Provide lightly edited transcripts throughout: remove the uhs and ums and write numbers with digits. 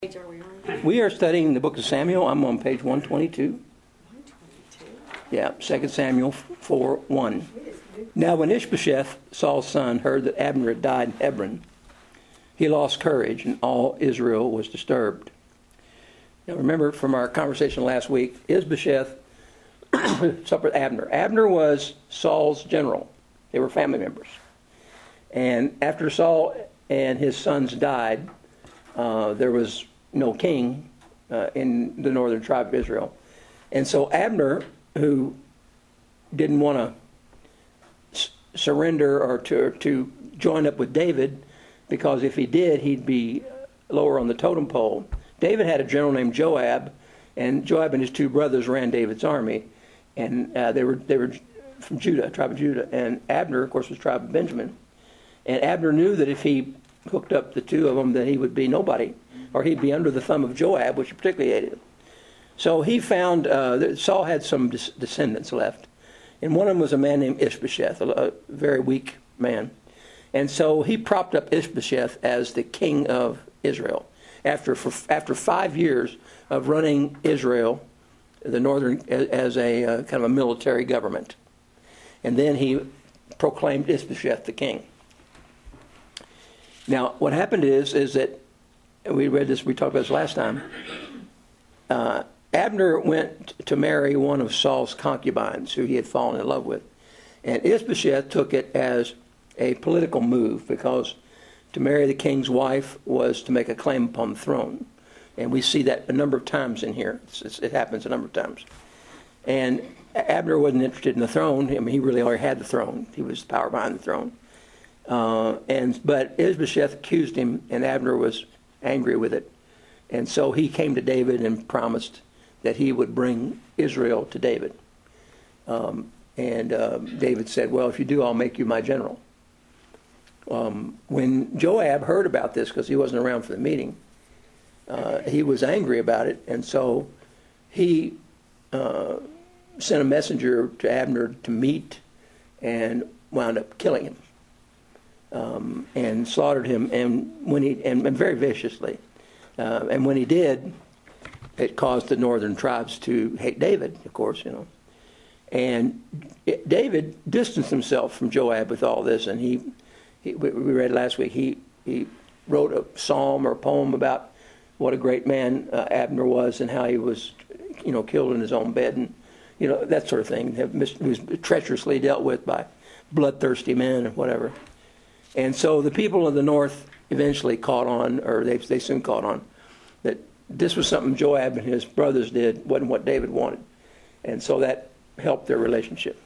Page are we on? We are studying the book of Samuel. I'm on page 122. 122. Yeah, 2 Samuel 4:1. Now when Ishbosheth, Saul's son, heard that Abner had died in Hebron, he lost courage, and all Israel was disturbed. Now remember from our conversation last week, Ishbosheth suffered Abner. Abner was Saul's general. They were family members. And after Saul and his sons died, there was no king in the northern tribe of Israel. And so Abner, who didn't want to surrender or to join up with David, because if he did, he'd be lower on the totem pole. David had a general named Joab, and Joab and his two brothers ran David's army, and they were from Judah, tribe of Judah. And Abner, of course, was tribe of Benjamin. And Abner knew that if he hooked up the two of them, that he would be nobody, or he'd be under the thumb of Joab, which he particularly hated. So he found that Saul had some descendants left, and one of them was a man named Ishbosheth, a very weak man. And so he propped up Ishbosheth as the king of Israel. After 5 years of running Israel, the northern, as a kind of a military government. And then he proclaimed Ishbosheth the king. Now, what happened is that, we read this, we talked about this last time, Abner went to marry one of Saul's concubines who he had fallen in love with. And Ishbosheth took it as a political move, because to marry the king's wife was to make a claim upon the throne. And we see that a number of times in here. It happens a number of times. And Abner wasn't interested in the throne. I mean, he really already had the throne. He was the power behind the throne. But Ishbosheth accused him, and Abner was angry with it. And so he came to David and promised that he would bring Israel to David. David said, well, if you do, I'll make you my general. When Joab heard about this, because he wasn't around for the meeting, he was angry about it, and so he sent a messenger to Abner to meet, and wound up killing him. And slaughtered him, and very viciously. And when he did, it caused the northern tribes to hate David, of course, you know. And David distanced himself from Joab with all this, and we read last week, he wrote a psalm or a poem about what a great man Abner was, and how he was, killed in his own bed, and that sort of thing. He was treacherously dealt with by bloodthirsty men and whatever. And so the people of the north eventually caught on, or they soon caught on, that this was something Joab and his brothers did, wasn't what David wanted. And so that helped their relationship.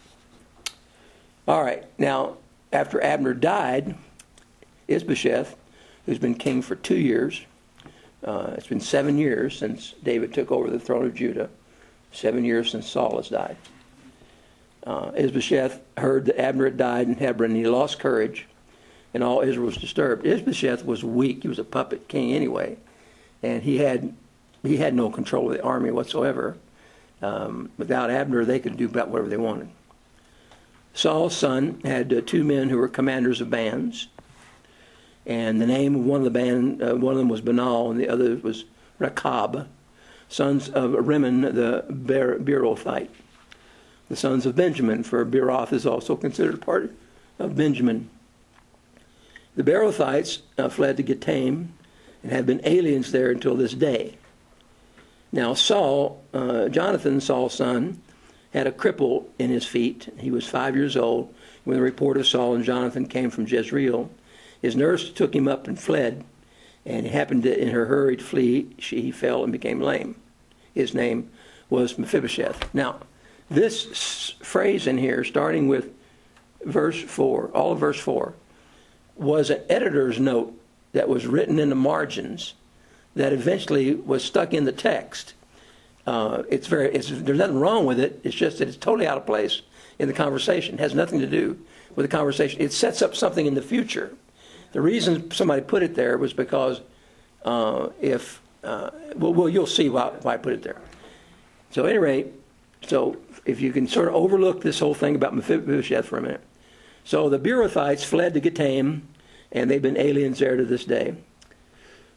All right, now, after Abner died, Ishbosheth, who's been king for 2 years, it's been 7 years since David took over the throne of Judah, 7 years since Saul has died. Ishbosheth heard that Abner had died in Hebron, and he lost courage, and all Israel was disturbed. Ishbosheth was weak. He was a puppet king anyway, and he had no control of the army whatsoever. Without Abner, they could do about whatever they wanted. Saul's son had 2 men who were commanders of bands, and the name of one of the band, one of them was Benal, and the other was Rechab, sons of Rimmon the Beerothite. The sons of Benjamin, for Beeroth is also considered part of Benjamin. The Beerothites fled to Gittaim and have been aliens there until this day. Now Jonathan, Saul's son, had a cripple in his feet. He was 5 years old when the report of Saul and Jonathan came from Jezreel. His nurse took him up and fled, and it happened that in her hurry to flee, he fell and became lame. His name was Mephibosheth. Now, this phrase in here, starting with verse 4, all of verse 4, was an editor's note that was written in the margins that eventually was stuck in the text. There's nothing wrong with it. It's just that it's totally out of place in the conversation. It has nothing to do with the conversation. It sets up something in the future. The reason somebody put it there was because you'll see why I put it there. So at any rate, if you can sort of overlook this whole thing about Mephibosheth for a minute. So the Beerothites fled to Gittaim, and they've been aliens there to this day.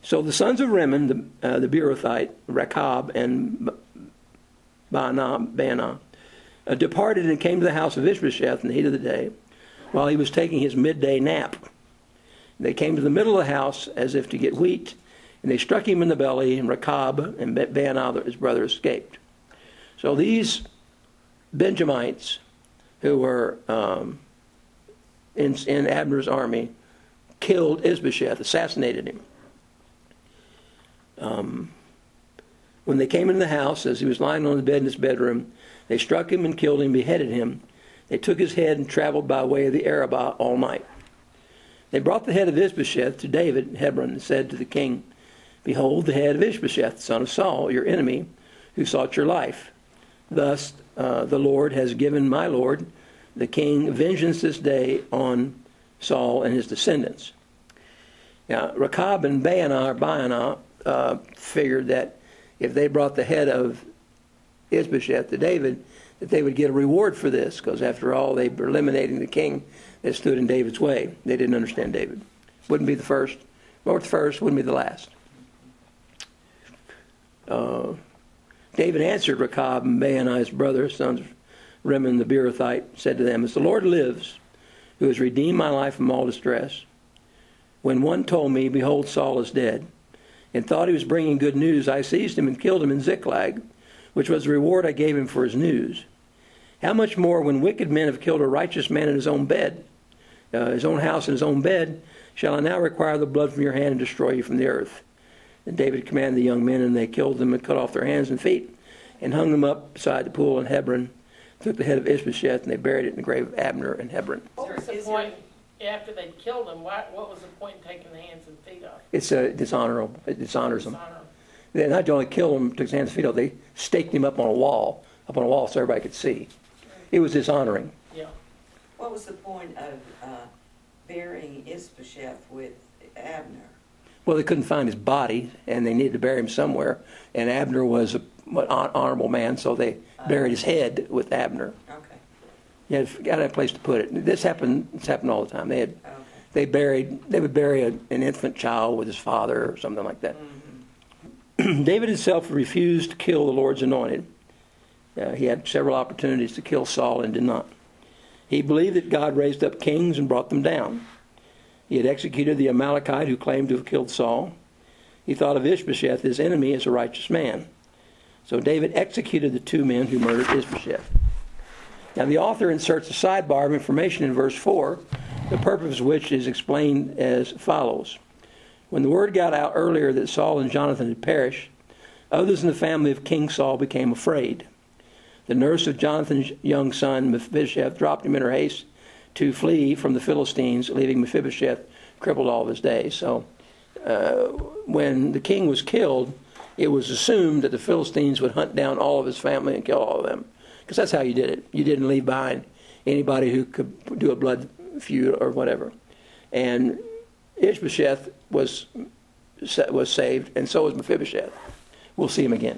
So the sons of Rimmon, the Beerothite, Rechab and Baanah, departed and came to the house of Ishbosheth in the heat of the day, while he was taking his midday nap. They came to the middle of the house as if to get wheat, and they struck him in the belly, and Rechab and Baanah, his brother, escaped. So these Benjamites who were in Abner's army killed Ishbosheth, assassinated him. When they came into the house, as he was lying on the bed in his bedroom, they struck him and killed him, beheaded him. They took his head and traveled by way of the Arabah all night. They brought the head of Ishbosheth to David in Hebron and said to the king, "Behold the head of Ishbosheth, son of Saul, your enemy, who sought your life. Thus the Lord has given my lord, the king, vengeance this day on Saul and his descendants." Now, Rechab and Baanah figured that if they brought the head of Ishbosheth to David, that they would get a reward for this, because after all, they were eliminating the king that stood in David's way. They didn't understand David. Wouldn't be the first, nor the first, wouldn't be the last. David answered Rechab and Baanah, his brother, sons of Rimmon the Beerothite, said to them, "As the Lord lives, who has redeemed my life from all distress, when one told me, 'Behold, Saul is dead,' and thought he was bringing good news, I seized him and killed him in Ziklag, which was the reward I gave him for his news. How much more when wicked men have killed a righteous man in his own bed, his own house and his own bed, shall I now require the blood from your hand and destroy you from the earth?" Then David commanded the young men, and they killed them and cut off their hands and feet, and hung them up beside the pool in Hebron, took the head of Ishbosheth, and they buried it in the grave of Abner in Hebron. What was the point, after they killed him, what was the point in taking the hands and feet off? It's dishonorable. It dishonors them. Dishonor. They not only killed him, took his hands and feet off, they staked him up on a wall so everybody could see. It was dishonoring. Yeah. What was the point of burying Ishbosheth with Abner? Well, they couldn't find his body, and they needed to bury him somewhere. And Abner was an honorable man, so they buried his head with Abner. Okay. You had to have a place to put it. This happened all the time. Okay. They would bury an infant child with his father or something like that. Mm-hmm. David himself refused to kill the Lord's anointed. He had several opportunities to kill Saul and did not. He believed that God raised up kings and brought them down. He had executed the Amalekite who claimed to have killed Saul. He thought of Ishbosheth, his enemy, as a righteous man. So David executed the two men who murdered Ishbosheth. Now the author inserts a sidebar of information in verse 4, the purpose of which is explained as follows. When the word got out earlier that Saul and Jonathan had perished, others in the family of King Saul became afraid. The nurse of Jonathan's young son, Mephibosheth, dropped him in her haste to flee from the Philistines, leaving Mephibosheth crippled all of his days. So when the king was killed, it was assumed that the Philistines would hunt down all of his family and kill all of them. Because that's how you did it. You didn't leave behind anybody who could do a blood feud or whatever. And Ishbosheth was saved, and so was Mephibosheth. We'll see him again.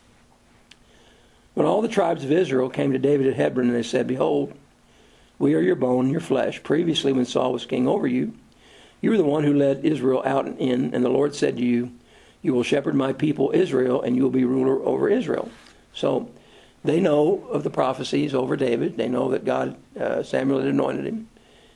When all the tribes of Israel came to David at Hebron, and they said, "Behold, we are your bone and your flesh. Previously, when Saul was king over you, you were the one who led Israel out and in, and the Lord said to you, 'You will shepherd my people Israel, and you will be ruler over Israel.'" So they know of the prophecies over David. They know that God, Samuel had anointed him,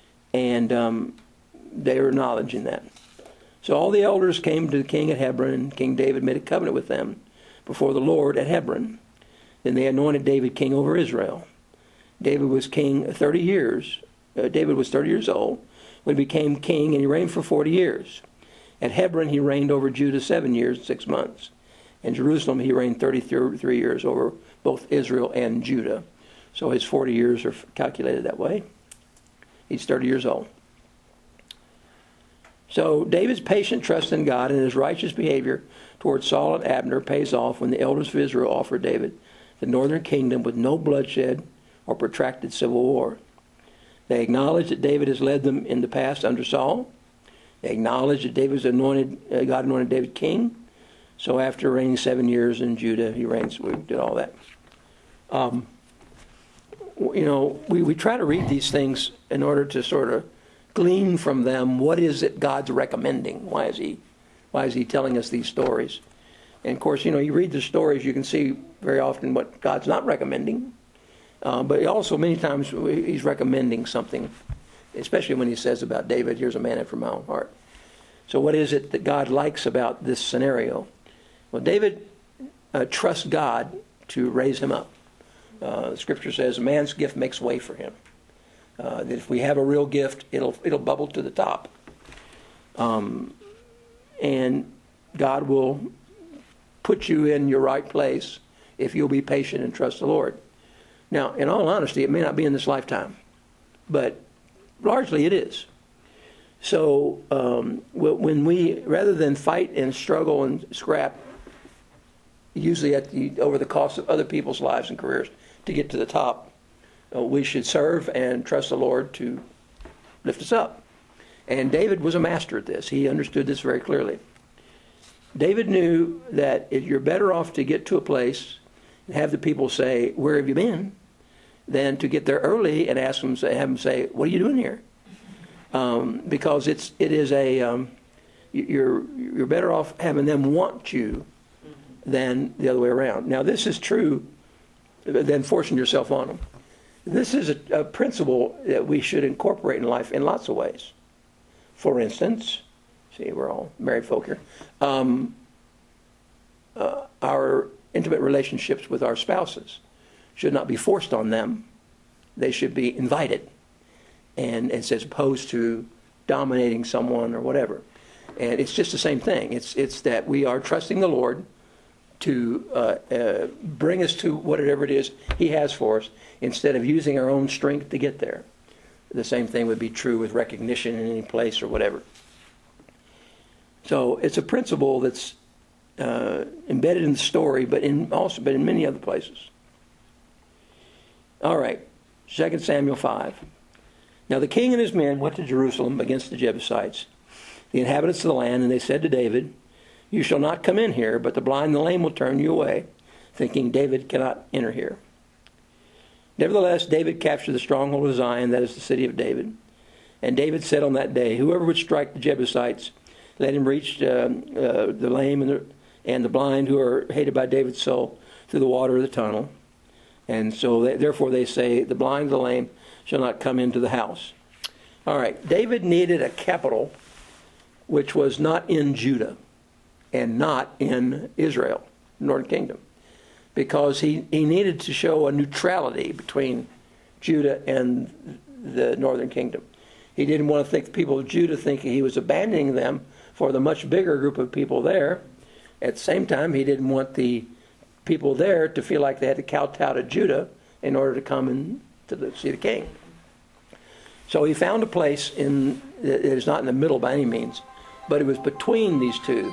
and they are acknowledging that. So all the elders came to the king at Hebron, and King David made a covenant with them before the Lord at Hebron. Then they anointed David king over Israel. David was king 30 years. David was 30 years old when he became king, and he reigned for 40 years. At Hebron, he reigned over Judah 7 years and 6 months. In Jerusalem, he reigned 33 years over both Israel and Judah. So his 40 years are calculated that way. He's 30 years old. So David's patient trust in God and his righteous behavior towards Saul and Abner pays off when the elders of Israel offered David the northern kingdom with no bloodshed or protracted civil war. They acknowledge that David has led them in the past under Saul. They acknowledge that God anointed David king. So after reigning 7 years in Judah, he reigns. We did all that. We try to read these things in order to sort of glean from them what is it God's recommending. Why is he Why is he telling us these stories? And of course, you read the stories, you can see very often what God's not recommending. But also many times he's recommending something, especially when he says about David, here's a man after my own heart. So what is it that God likes about this scenario? Well, David trusts God to raise him up. The scripture says a man's gift makes way for him. That if we have a real gift, it'll bubble to the top. And God will put you in your right place if you'll be patient and trust the Lord. Now, in all honesty, it may not be in this lifetime, but largely it is. So when we, rather than fight and struggle and scrap, usually over the cost of other people's lives and careers to get to the top, we should serve and trust the Lord to lift us up. And David was a master at this. He understood this very clearly. David knew that if you're better off to get to a place and have the people say, "Where have you been?" than to get there early and have them say, "What are you doing here?" Because you're better off having them want you than the other way around. Now, this is true than forcing yourself on them. This is a principle that we should incorporate in life in lots of ways. For instance, see, we're all married folk here. Our intimate relationships with our spouses should not be forced on them. They should be invited, and as opposed to dominating someone or whatever. And it's just the same thing. It's that we are trusting the Lord to bring us to whatever it is He has for us, instead of using our own strength to get there. The same thing would be true with recognition in any place or whatever. So it's a principle that's embedded in the story, but in many other places. All right, 2 Samuel 5. Now the king and his men went to Jerusalem against the Jebusites, the inhabitants of the land, and they said to David, "You shall not come in here, but the blind and the lame will turn you away," thinking David cannot enter here. Nevertheless, David captured the stronghold of Zion, that is the city of David. And David said on that day, "Whoever would strike the Jebusites, let him reach the lame and the blind who are hated by David's soul through the water of the tunnel." And so therefore they say, "The blind and the lame shall not come into the house." All right, David needed a capital which was not in Judah and not in Israel, Northern Kingdom, because he needed to show a neutrality between Judah and the Northern Kingdom. He didn't want to think the people of Judah thinking he was abandoning them for the much bigger group of people there. At the same time, he didn't want the people there to feel like they had to kowtow to Judah in order to come and see the king. So he found a place that is not in the middle by any means, but it was between these two.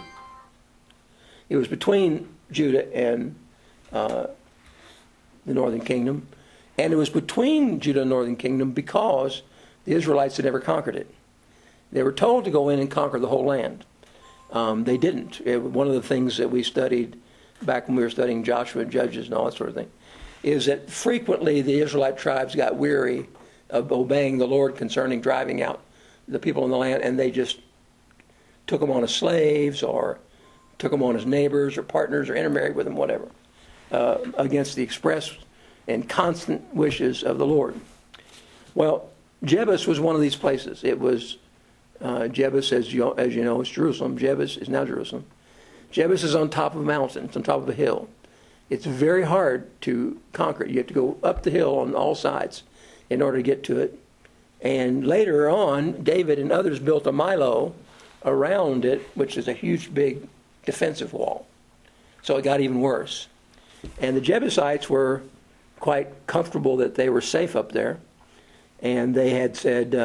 It was between Judah and the Northern Kingdom, and it was between Judah and the Northern Kingdom because the Israelites had never conquered it. They were told to go in and conquer the whole land. They didn't. One of the things that we studied back when we were studying Joshua and Judges and all that sort of thing is that frequently the Israelite tribes got weary of obeying the Lord concerning driving out the people in the land, and they just took them on as slaves or took them on as neighbors or partners or intermarried with them, whatever, against the express and constant wishes of the Lord. Well, Jebus was one of these places. It was Jebus, as you know, is Jerusalem. Jebus is now Jerusalem. Jebus is on top of a mountain. It's on top of a hill. It's very hard to conquer. You have to go up the hill on all sides in order to get to it. And later on, David and others built a Milo around it, which is a huge, big defensive wall. So it got even worse. And the Jebusites were quite comfortable that they were safe up there. And they had said,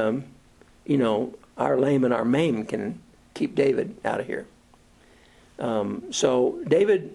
our lame and our maimed can keep David out of here. So David,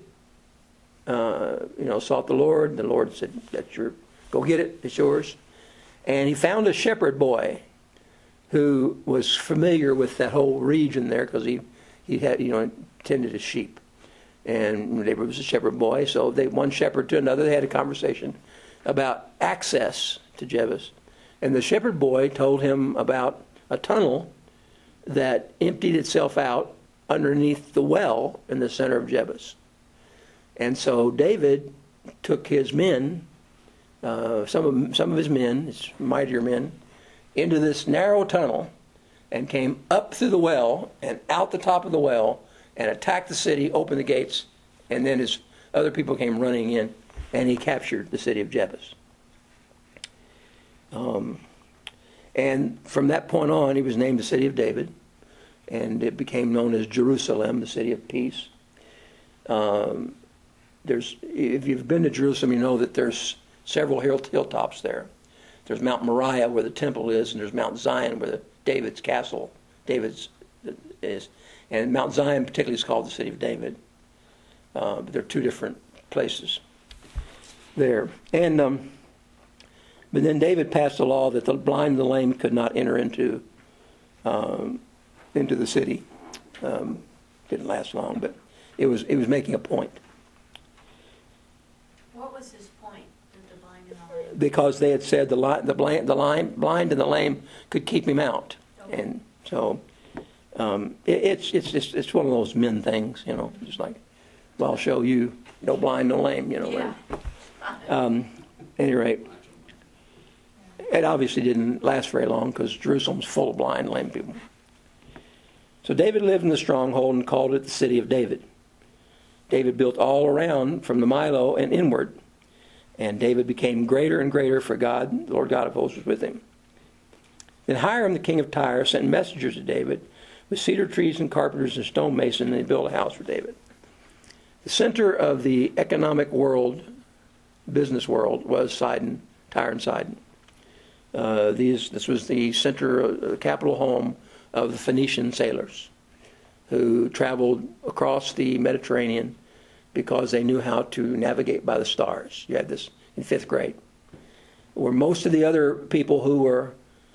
sought the Lord. The Lord said, go get it. It's yours. And he found a shepherd boy who was familiar with that whole region there because he had, tended his sheep. And David was a shepherd boy. So one shepherd to another, they had a conversation about access to Jebus. And the shepherd boy told him about a tunnel that emptied itself out underneath the well in the center of Jebus. And so David took his men, some of his men, his mightier men, into this narrow tunnel and came up through the well and out the top of the well and attacked the city, opened the gates, and then his other people came running in, and he captured the city of Jebus. And from that point on, he was named the City of David, and it became known as Jerusalem, the City of Peace. If you've been to Jerusalem, you know that there's several hilltops there. There's Mount Moriah, where the temple is, and there's Mount Zion, where David's castle, David's is. And Mount Zion particularly is called the City of David. But they're two different places there. And but then David passed a law that the blind and the lame could not enter into the city. Didn't last long, but it was making a point. What was his point with the blind and the lame? Because they had said the blind and the lame could keep him out, Okay. and so it's one of those men things, just like, well, I'll show you, no blind, no lame, Yeah. At any rate, it obviously didn't last very long because Jerusalem's full of blind, lame people. So David lived in the stronghold and called it the City of David. David built all around from the Milo and inward. And David became greater and greater, for God, the Lord God of hosts, was with him. Then Hiram, the king of Tyre, sent messengers to David with cedar trees and carpenters and stonemasons, and they built a house for David. The center of the economic world, business world, was Sidon, Tyre and Sidon. This was the center, the capital home of the Phoenician sailors who traveled across the Mediterranean because they knew how to navigate by the stars. You had this in 5th grade. Where most of the other people who were,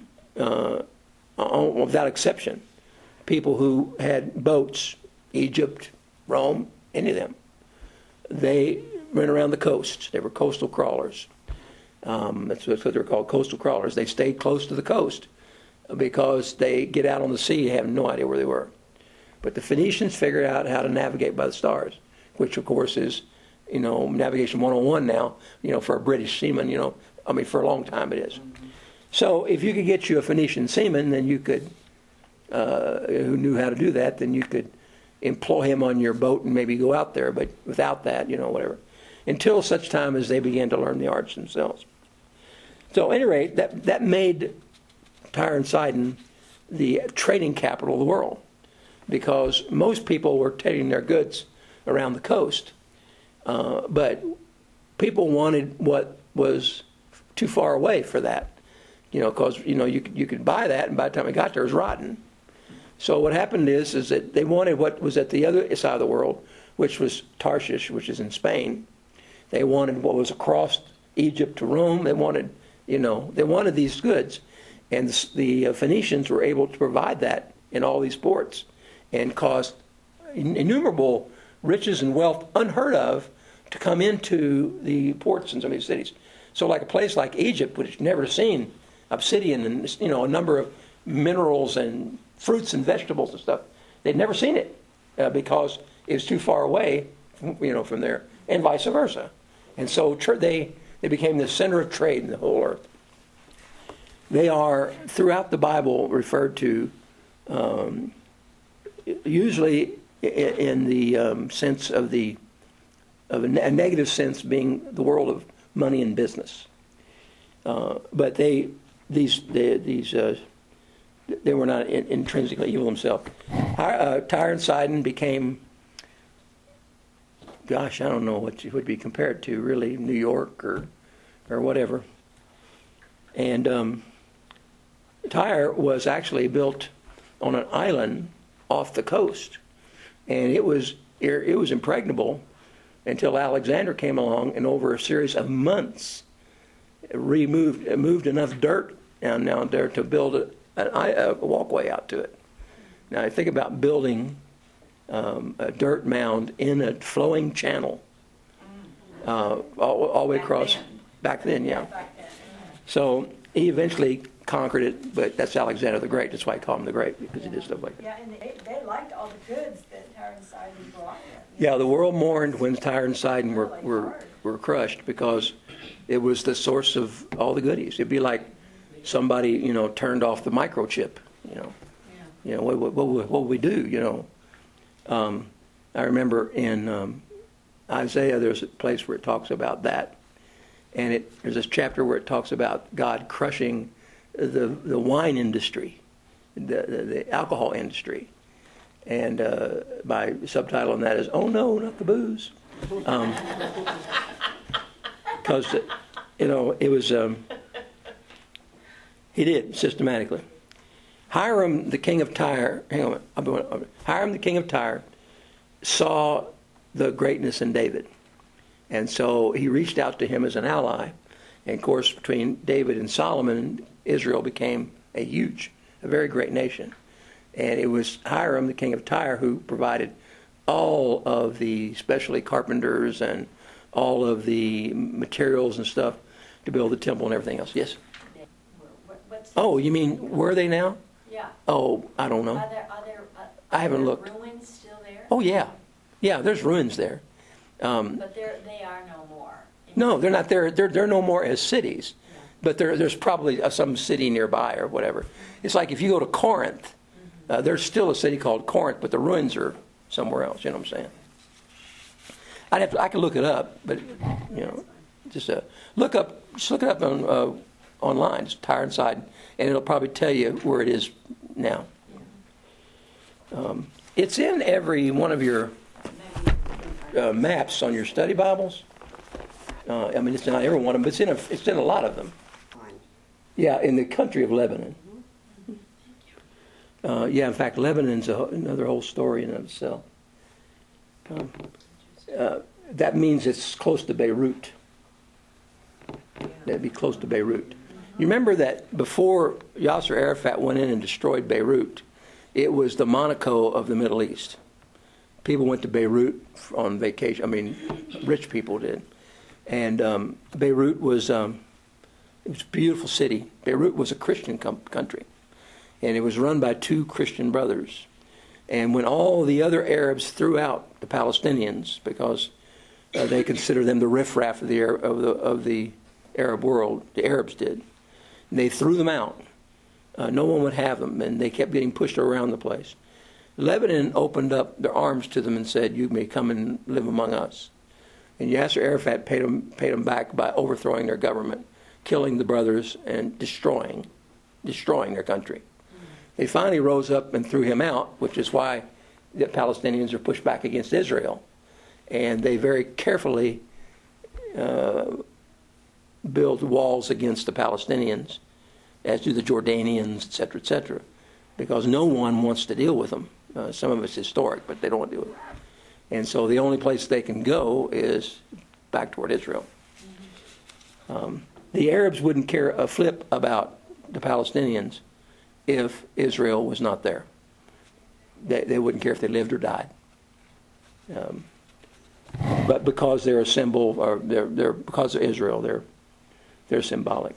without exception, people who had boats, Egypt, Rome, any of them, they went around the coast. They were coastal crawlers. That's what they were called, coastal crawlers. They stayed close to the coast because they get out on the sea and have no idea where they were. But the Phoenicians figured out how to navigate by the stars, which of course is, navigation 101 now, for a British seaman, for a long time it is. Mm-hmm. So if you could get you a Phoenician seaman, then you could, who knew how to do that, then you could employ him on your boat and maybe go out there, but without that, whatever. Until such time as they began to learn the arts themselves. So at any rate, that made Tyre and Sidon the trading capital of the world, because most people were taking their goods around the coast, but people wanted what was too far away for that, because you could buy that, and by the time it got there, it was rotten. So what happened is that they wanted what was at the other side of the world, which was Tarshish, which is in Spain. They wanted what was across Egypt to Rome. They wanted these goods, and the Phoenicians were able to provide that in all these ports, and caused innumerable riches and wealth unheard of to come into the ports in some of these cities. So like a place like Egypt, which had never seen obsidian and a number of minerals and fruits and vegetables and stuff, they'd never seen it because it was too far away, from there, and vice versa. And so they became the center of trade in the whole earth. They are throughout the Bible referred to. Usually in the sense of a negative sense, being the world of money and business. But they were not intrinsically evil themselves. Tyre and Sidon became, I don't know what you would be compared to, really, New York or whatever. And Tyre was actually built on an island off the coast, and it was impregnable until Alexander came along, and over a series of months moved enough dirt down there to build a walkway out to it. Now I think about building a dirt mound in a flowing channel all the way across. Back then, yeah. So he eventually conquered it, but that's Alexander the Great. That's why I call him the Great, because he did stuff like that. Yeah, and they liked all the goods Tyre and Sidon brought it. Yeah, the world mourned when Tyre and Sidon Really hard. were crushed because it was the source of all the goodies. It'd be like somebody, turned off the microchip, what would we do, I remember in Isaiah, there's a place where it talks about that. And there's this chapter where it talks about God crushing the wine industry, the alcohol industry. And my subtitle on that is, "Oh no, not the booze." Because, it was, he did, systematically. Hiram, the king of Tyre, Hiram, the king of Tyre, saw the greatness in David. And so he reached out to him as an ally. And of course, between David and Solomon, Israel became a very great nation. And it was Hiram, the king of Tyre, who provided all of the, especially carpenters and all of the materials and stuff to build the temple and everything else. Yes? Oh, you mean, where are they now? Yeah. Oh, I don't know. I haven't looked. Ruins still there? Oh, yeah. Yeah, there's ruins there. But they are no more. No, they're not there. They're no more as cities. Yeah. But there's probably some city nearby or whatever. It's like if you go to Corinth, there's still a city called Corinth, but the ruins are somewhere else. You know what I'm saying? I could look it up, but just look it up on online, just Tyre and Sidon, and it'll probably tell you where it is now. It's in every one of your maps on your study Bibles. It's not every one of them, but it's in a lot of them. Yeah, in the country of Lebanon. In fact, Lebanon's another whole story in and of itself. That means it's close to Beirut. That'd be close to Beirut. You remember that before Yasser Arafat went in and destroyed Beirut, it was the Monaco of the Middle East. People went to Beirut on vacation. Rich people did. And Beirut was it was a beautiful city. Beirut was a Christian country. And it was run by two Christian brothers. And when all the other Arabs threw out the Palestinians, because they consider them the riffraff of the Arab world, the Arabs did, and they threw them out. No one would have them, and they kept getting pushed around the place. Lebanon opened up their arms to them and said, "You may come and live among us." And Yasser Arafat paid them back by overthrowing their government, killing the brothers, and destroying their country. They finally rose up and threw him out, which is why the Palestinians are pushed back against Israel. And they very carefully build walls against the Palestinians, as do the Jordanians, et cetera, because no one wants to deal with them. Some of it's historic, but they don't want to do it. And so the only place they can go is back toward Israel. The Arabs wouldn't care a flip about the Palestinians if Israel was not there. They wouldn't care if they lived or died. But because they're a symbol, or they're because of Israel, they're symbolic.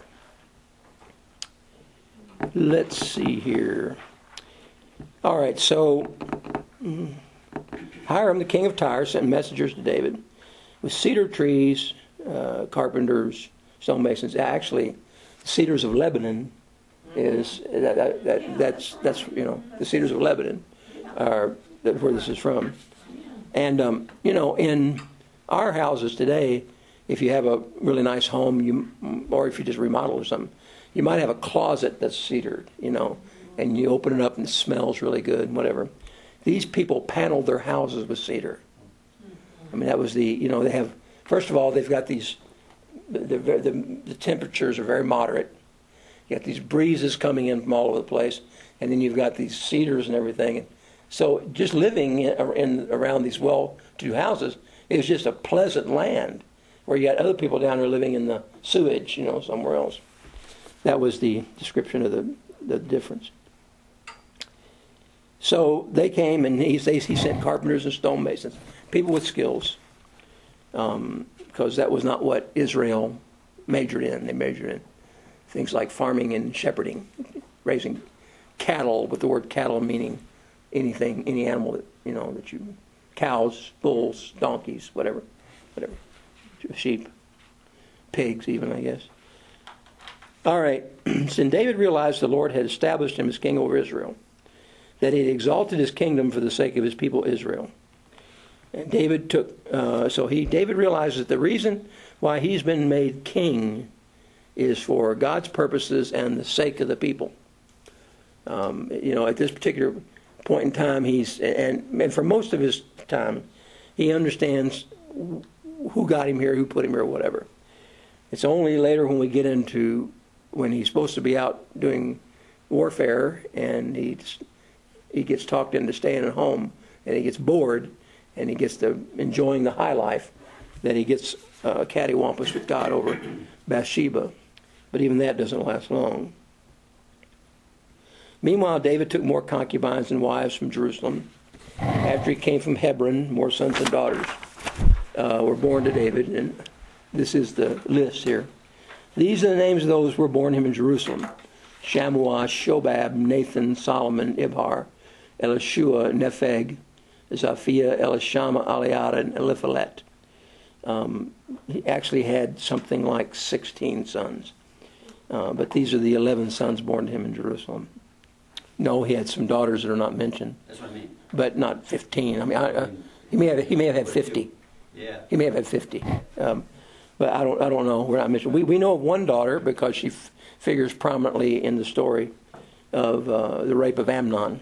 Let's see here. All right, so Hiram, the king of Tyre, sent messengers to David with cedar trees, carpenters, stonemasons. Actually, cedars of Lebanon is that's the cedars of Lebanon are where this is from. And in our houses today, if you have a really nice home, or if you just remodel or something, you might have a closet that's cedared, and you open it up and it smells really good and whatever. These people paneled their houses with cedar. That was they have, first of all, they've got these, the temperatures are very moderate. You got these breezes coming in from all over the place, and then you've got these cedars and everything. So just living around these well-to-do houses is just a pleasant land, where you got other people down there living in the sewage, somewhere else. That was the description of the difference. So they came, and he sent carpenters and stonemasons, people with skills, because that was not what Israel majored in. They majored in things like farming and shepherding, raising cattle, with the word cattle meaning any animal that cows, bulls, donkeys, whatever, sheep, pigs even, I guess. All right. So David realized the Lord had established him as king over Israel, that he had exalted his kingdom for the sake of his people Israel. And David David realized that the reason why he's been made king is for God's purposes and the sake of the people. At this particular point in time, and for most of his time, he understands who got him here, who put him here, whatever. It's only later when we get into when he's supposed to be out doing warfare and he gets talked into staying at home and he gets bored and he gets to enjoying the high life, that he gets cattywampus with God over Bathsheba. But even that doesn't last long. Meanwhile, David took more concubines and wives from Jerusalem. After he came from Hebron, more sons and daughters were born to David. And this is the list here. These are the names of those who were born him in Jerusalem: Shammua, Shobab, Nathan, Solomon, Ibhar, Elishua, Nepheg, Zaphiah, Elishama, Eliada, and Eliphalet. He actually had something like 16 sons. But these are the 11 sons born to him in Jerusalem. No, he had some daughters that are not mentioned. That's what I mean. But not 15. I mean, he may have had 50. Yeah. He may have had 50. But I don't know. We're not mentioned. We know of one daughter because she figures prominently in the story of the rape of Amnon.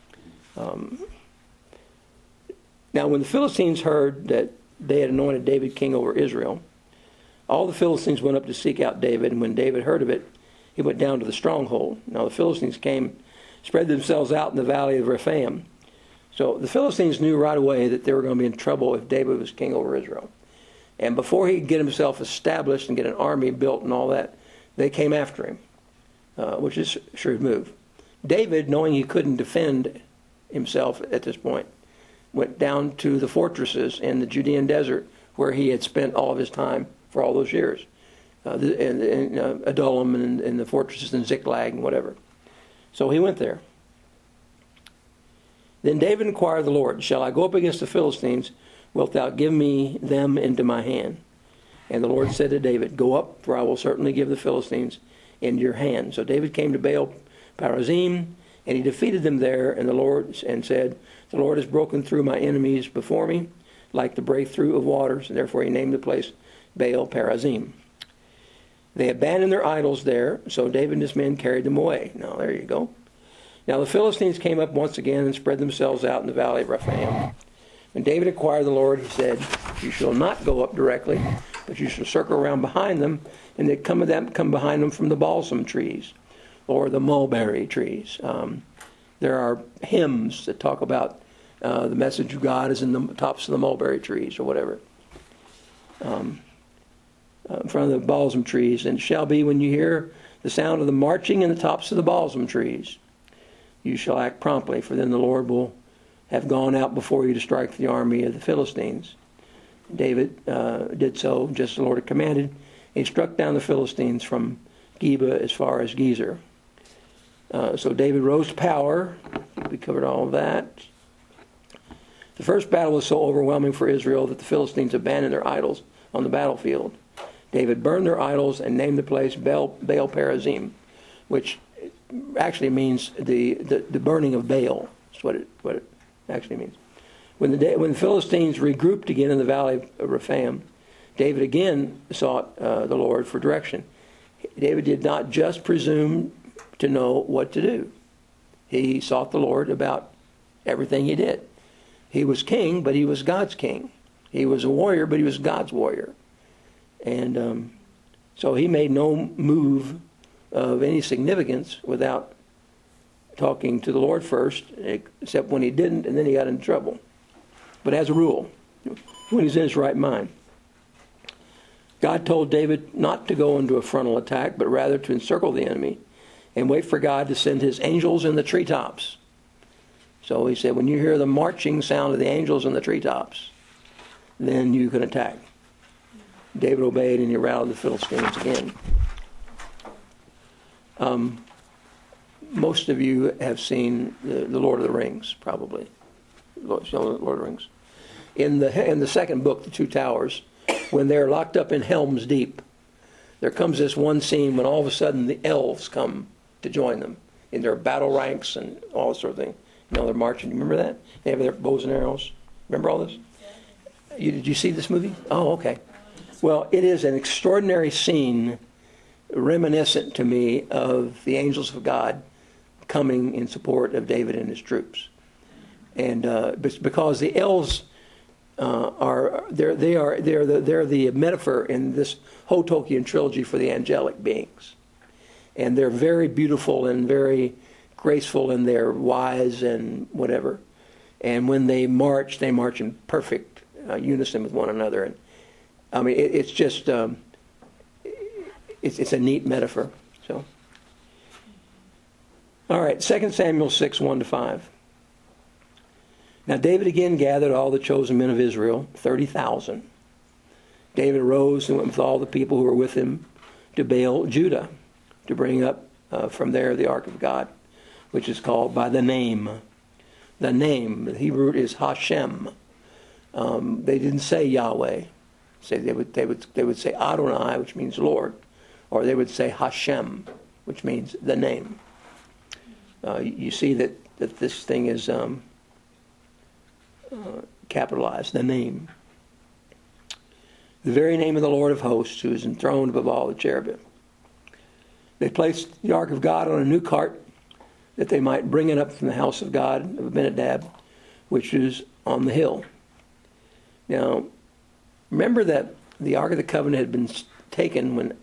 Now, when the Philistines heard that they had anointed David king over Israel, all the Philistines went up to seek out David, and when David heard of it, he went down to the stronghold. Now, the Philistines came, spread themselves out in the valley of Rephaim. So the Philistines knew right away that they were going to be in trouble if David was king over Israel. And before he could get himself established and get an army built and all that, they came after him, which is a shrewd move. David, knowing he couldn't defend himself at this point, went down to the fortresses in the Judean desert where he had spent all of his time for all those years, in Adullam and the fortresses in Ziklag and whatever. So he went there. Then David inquired of the Lord, "Shall I go up against the Philistines? Wilt thou give me them into my hand?" And the Lord said to David, "Go up, for I will certainly give the Philistines into your hand." So David came to Baal Perazim, and he defeated them there, and said, "The Lord has broken through my enemies before me, like the breakthrough of waters." And therefore he named the place Baal Perazim. They abandoned their idols there, so David and his men carried them away. Now, there you go. Now the Philistines came up once again and spread themselves out in the valley of Rephaim. When David inquired of the Lord, he said, "You shall not go up directly, but you shall circle around behind them, and they come behind them from the balsam trees or the mulberry trees." There are hymns that talk about the message of God is in the tops of the mulberry trees or whatever. In front of the balsam trees. "And it shall be when you hear the sound of the marching in the tops of the balsam trees, you shall act promptly, for then the Lord will have gone out before you to strike the army of the Philistines." David did so, just as the Lord had commanded. He struck down the Philistines from Geba as far as Gezer. So David rose to power. We covered all of that. The first battle was so overwhelming for Israel that the Philistines abandoned their idols on the battlefield. David burned their idols and named the place Baal Perazim, which actually means the burning of Baal. That's what it actually means. When the Philistines regrouped again in the valley of Rephaim, David again sought the Lord for direction. David did not just presume to know what to do. He sought the Lord about everything he did. He was king, but he was God's king. He was a warrior, but he was God's warrior. And so he made no move of any significance without talking to the Lord first, except when he didn't, and then he got into trouble. But as a rule, when he's in his right mind. God told David not to go into a frontal attack, but rather to encircle the enemy and wait for God to send his angels in the treetops. So he said, when you hear the marching sound of the angels in the treetops, then you can attack. David obeyed and he routed the Philistines again. Most of you have seen the Lord of the Rings, probably. Lord of the Rings. In the second book, The Two Towers, when they're locked up in Helm's Deep, there comes this one scene when all of a sudden the elves come to join them in their battle ranks and all this sort of thing. They're marching. You remember that? They have their bows and arrows. Remember all this? Did you see this movie? Oh, okay. Well, it is an extraordinary scene, reminiscent to me of the angels of God coming in support of David and his troops. And because the elves they're the metaphor in this whole Tolkien trilogy for the angelic beings, and they're very beautiful and very graceful, and they're wise and whatever. And when they march in perfect unison with one another. And I mean, it's just it's a neat metaphor. So, all right, 2 Samuel 6, 1-5. Now David again gathered all the chosen men of Israel, 30,000. David arose and went with all the people who were with him to Baal, Judah, to bring up from there the ark of God, which is called by the name. The name, the Hebrew is Hashem. They didn't say Yahweh. They would say Adonai, which means Lord, or they would say Hashem, which means the name. You see that this thing is capitalized, the name. The very name of the Lord of hosts, who is enthroned above all the cherubim. They placed the ark of God on a new cart, that they might bring it up from the house of God of Abinadab, which is on the hill. Now, remember that the Ark of the Covenant had been taken when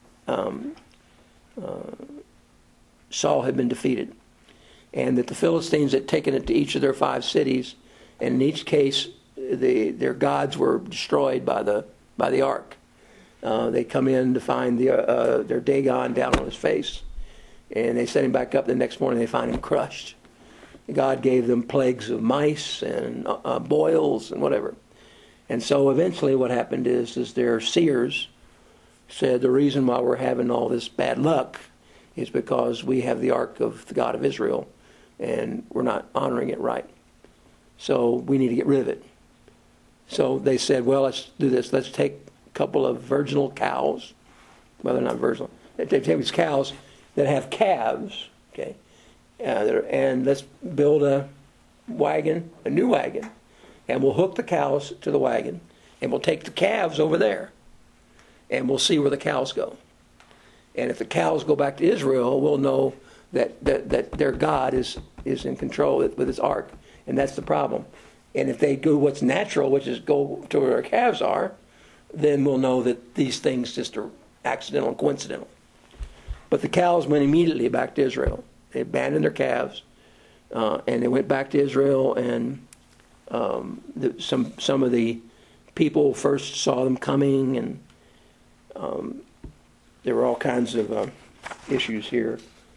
Saul had been defeated, and that the Philistines had taken it to each of their 5 cities, and in each case, their gods were destroyed by the ark. They come in to find their Dagon down on his face, and they set him back up. The next morning, they find him crushed. God gave them plagues of mice and boils and whatever. And so eventually what happened is their seers said the reason why we're having all this bad luck is because we have the ark of the God of Israel and we're not honoring it right. So we need to get rid of it. So they said, well, let's do this. Let's take a couple of virginal cows. Well, they're not virginal. They take these cows that have calves, okay, and let's build a wagon, a new wagon, and we'll hook the cows to the wagon, and we'll take the calves over there, and we'll see where the cows go. And if the cows go back to Israel, we'll know that their God is in control with his ark, and that's the problem. And if they do what's natural, which is go to where their calves are, then we'll know that these things just are accidental and coincidental. But the cows went immediately back to Israel. They abandoned their calves, and they went back to Israel, and some of the people first saw them coming, and there were all kinds of issues here.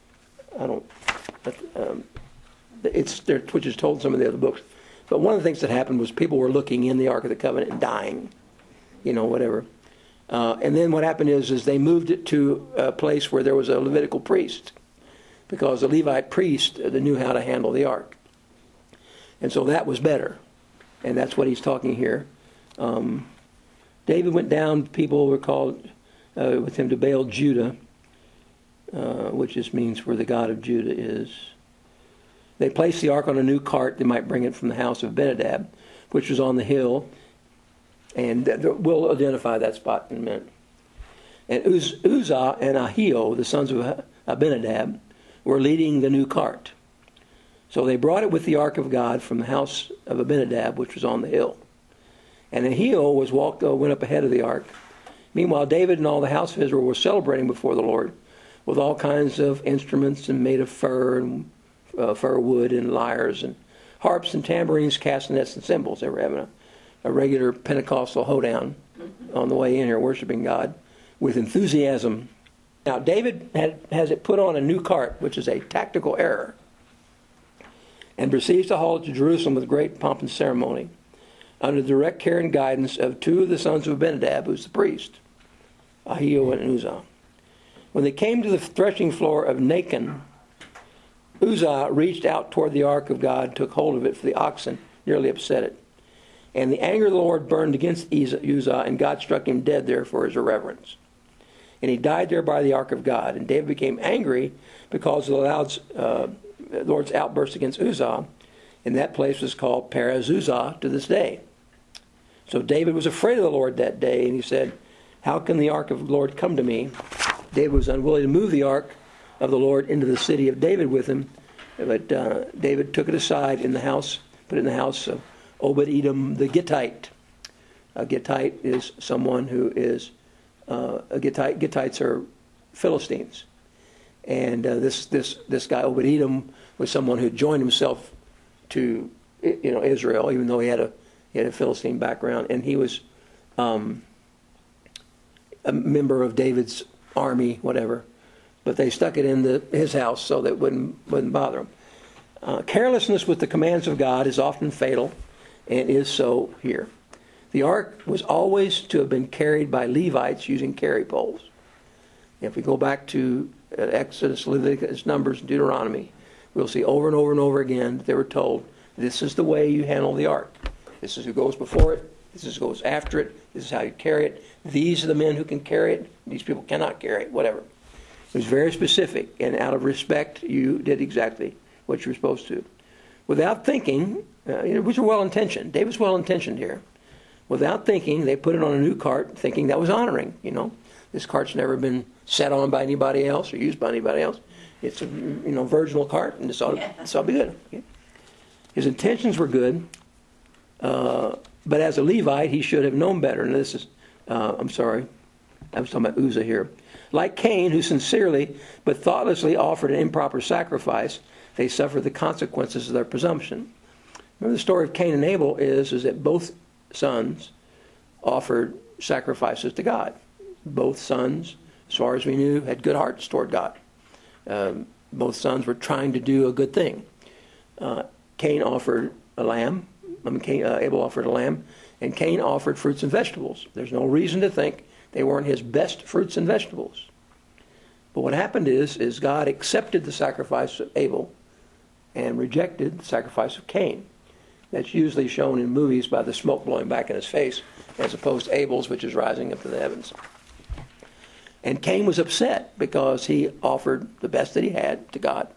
Which is told in some of the other books. But one of the things that happened was people were looking in the Ark of the Covenant and dying, whatever. And then what happened is they moved it to a place where there was a Levitical priest, because the Levite priest knew how to handle the ark. And so that was better. And that's what he's talking here. David went down, people were called with him to Baal, Judah, which just means where the God of Judah is. They placed the ark on a new cart. They might bring it from the house of Abinadab, which was on the hill. And we'll identify that spot in a minute. And Uzzah and Ahio, the sons of Abinadab, were leading the new cart. So they brought it with the ark of God from the house of Abinadab, which was on the hill. And Ahio went up ahead of the ark. Meanwhile, David and all the house of Israel were celebrating before the Lord with all kinds of instruments and made of fir and fir wood and lyres and harps and tambourines, castanets and cymbals. They were having a regular Pentecostal hoedown on the way in here, worshiping God with enthusiasm. Now, David has it put on a new cart, which is a tactical error, and proceeds to haul it to Jerusalem with great pomp and ceremony, under the direct care and guidance of 2 of the sons of Abinadab, who's the priest, Ahio and Uzzah. When they came to the threshing floor of Nacon, Uzzah reached out toward the ark of God, took hold of it, for the oxen nearly upset it. And the anger of the Lord burned against Uzzah, and God struck him dead there for his irreverence. And he died there by the ark of God. And David became angry because of the Lord's outburst against Uzzah. And that place was called Perez Uzzah to this day. So David was afraid of the Lord that day, and he said, how can the ark of the Lord come to me? David was unwilling to move the ark of the Lord into the city of David with him. But David took it aside in the house, put it in the house of Obed-Edom the Gittite. A Gittite is someone who is Gittites are Philistines, and this guy Obed-Edom was someone who joined himself to Israel, even though he had a Philistine background, and he was a member of David's army, whatever. But they stuck it in his house so that it wouldn't bother him. Carelessness with the commands of God is often fatal, and is so here. The ark was always to have been carried by Levites using carry poles. If we go back to Exodus, Leviticus, Numbers, and Deuteronomy, we'll see over and over and over again that they were told, this is the way you handle the ark. This is who goes before it. This is who goes after it. This is how you carry it. These are the men who can carry it. These people cannot carry it, whatever. It was very specific, and out of respect, you did exactly what you were supposed to. Without thinking, which are well-intentioned. David's well-intentioned here. Without thinking, they put it on a new cart, thinking that was honoring. This cart's never been sat on by anybody else or used by anybody else. It's a virginal cart, and this ought to be good. Okay? His intentions were good, but as a Levite, he should have known better. And this is, I'm sorry, I was talking about Uzzah here. Like Cain, who sincerely but thoughtlessly offered an improper sacrifice, they suffered the consequences of their presumption. Remember, the story of Cain and Abel is that both sons offered sacrifices to God. Both sons, as far as we knew, had good hearts toward God. Both sons were trying to do a good thing. Cain offered a lamb. Abel offered a lamb, and Cain offered fruits and vegetables. There's no reason to think they weren't his best fruits and vegetables. But what happened is God accepted the sacrifice of Abel and rejected the sacrifice of Cain. That's usually shown in movies by the smoke blowing back in his face, as opposed to Abel's, which is rising up to the heavens. And Cain was upset because he offered the best that he had to God.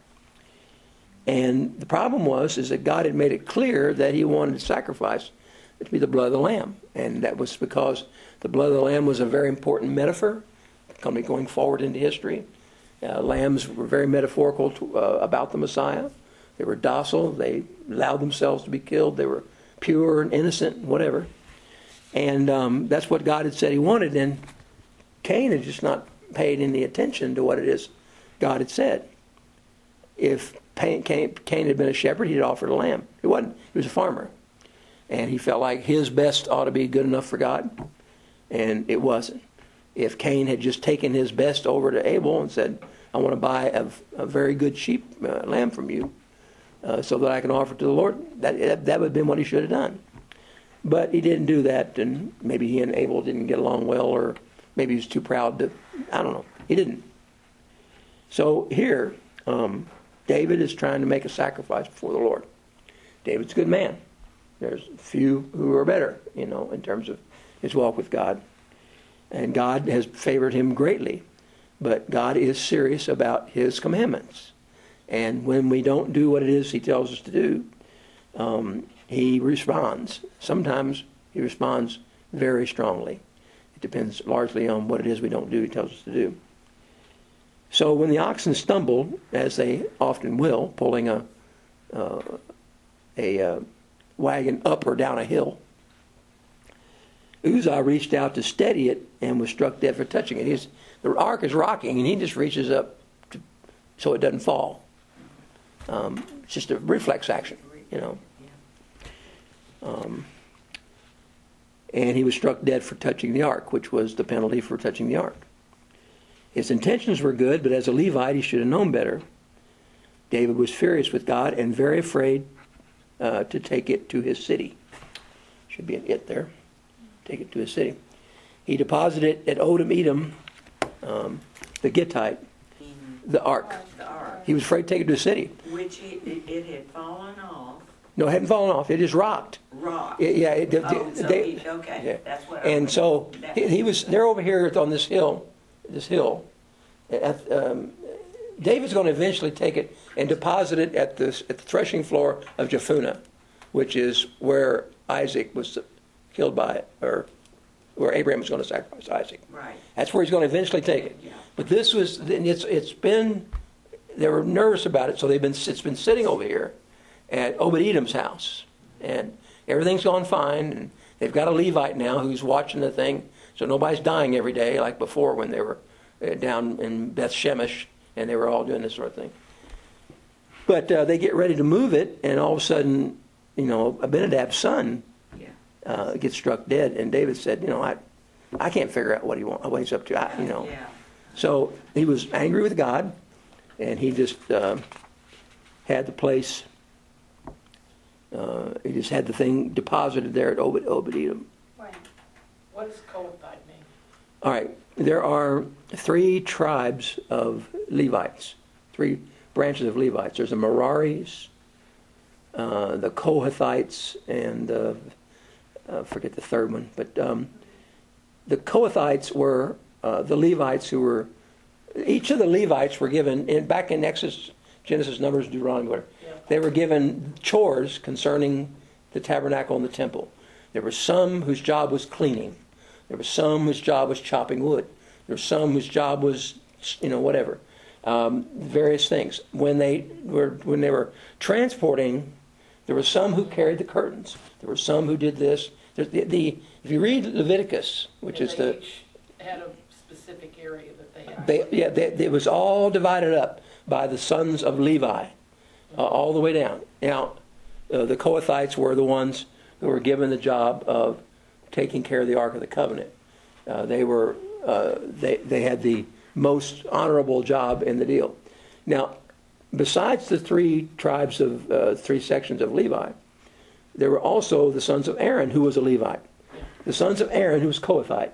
And the problem was that God had made it clear that he wanted the sacrifice to be the blood of the lamb. And that was because the blood of the lamb was a very important metaphor going forward into history. Lambs were very metaphorical about the Messiah. They were docile. They allowed themselves to be killed. They were pure and innocent, whatever. And that's what God had said he wanted. And Cain had just not paid any attention to what it is God had said. If Cain had been a shepherd, he'd offered a lamb. He wasn't. He was a farmer. And he felt like his best ought to be good enough for God. And it wasn't. If Cain had just taken his best over to Abel and said, I want to buy a very good sheep lamb from you so that I can offer it to the Lord, that would have been what he should have done. But he didn't do that, and maybe he and Abel didn't get along well, or maybe he was too proud to, I don't know. He didn't. So here, David is trying to make a sacrifice before the Lord. David's a good man. There's few who are better, in terms of his walk with God. And God has favored him greatly. But God is serious about his commandments. And when we don't do what it is he tells us to do, he responds. Sometimes he responds very strongly. It depends largely on what it is we don't do he tells us to do. So when the oxen stumbled, as they often will, pulling a wagon up or down a hill, Uzzah reached out to steady it and was struck dead for touching it. The ark is rocking, and he just reaches up so it doesn't fall. It's just a reflex action, And he was struck dead for touching the ark, which was the penalty for touching the ark. His intentions were good, but as a Levite, he should have known better. David was furious with God and very afraid to take it to his city. Should be an it there. Take it to his city. He deposited it at Obed-Edom, the Gittite, the ark. The ark. He was afraid to take it to his city. Which it had fallen off. No, it hadn't fallen off. It just rocked. Rock. Yeah, Oh, so they- he, okay, yeah. that's what I. And so that- he was. They're over here on this hill. David's going to eventually take it and deposit it at the threshing floor of Japhunah, which is where Isaac was killed by, or where Abraham was going to sacrifice Isaac. Right, That's where he's going to eventually take it. yeah. But this was, it's been, they were nervous about it, so it's been sitting over here at Obed-Edom's house. And everything's gone fine, and they've got a Levite now who's watching the thing, so nobody's dying every day like before when they were down in Beth Shemesh, and they were all doing this sort of thing. But they get ready to move it, and all of a sudden, Abinadab's son Yeah. gets struck dead, and David said, I can't figure out what he's up to. Yeah. So he was angry with God, and he just had the place. He just had the thing deposited there at Obed-Edom. Right. What does Kohathite mean? All right, there are 3 tribes of Levites, 3 branches of Levites. There's the Meraris, the Kohathites, and I forget the third one. But the Kohathites were the Levites who were. Each of the Levites were given back in Exodus, Genesis, Numbers, Deuteronomy. Whatever, Yeah. they were given chores concerning the tabernacle and the temple. There were some whose job was cleaning. There were some whose job was chopping wood. There were some whose job was, whatever, various things. When they were transporting, there were some who carried the curtains. There were some who did this. If you read Leviticus, which is They the each had a specific area that they had. it was all divided up by the sons of Levi, all the way down. Now, the Kohathites were the ones who were given the job of taking care of the Ark of the Covenant. They had the most honorable job in the deal. Now, besides the 3 tribes of 3 sections of Levi, there were also the sons of Aaron, who was a Levite. The sons of Aaron, who was Kohathite.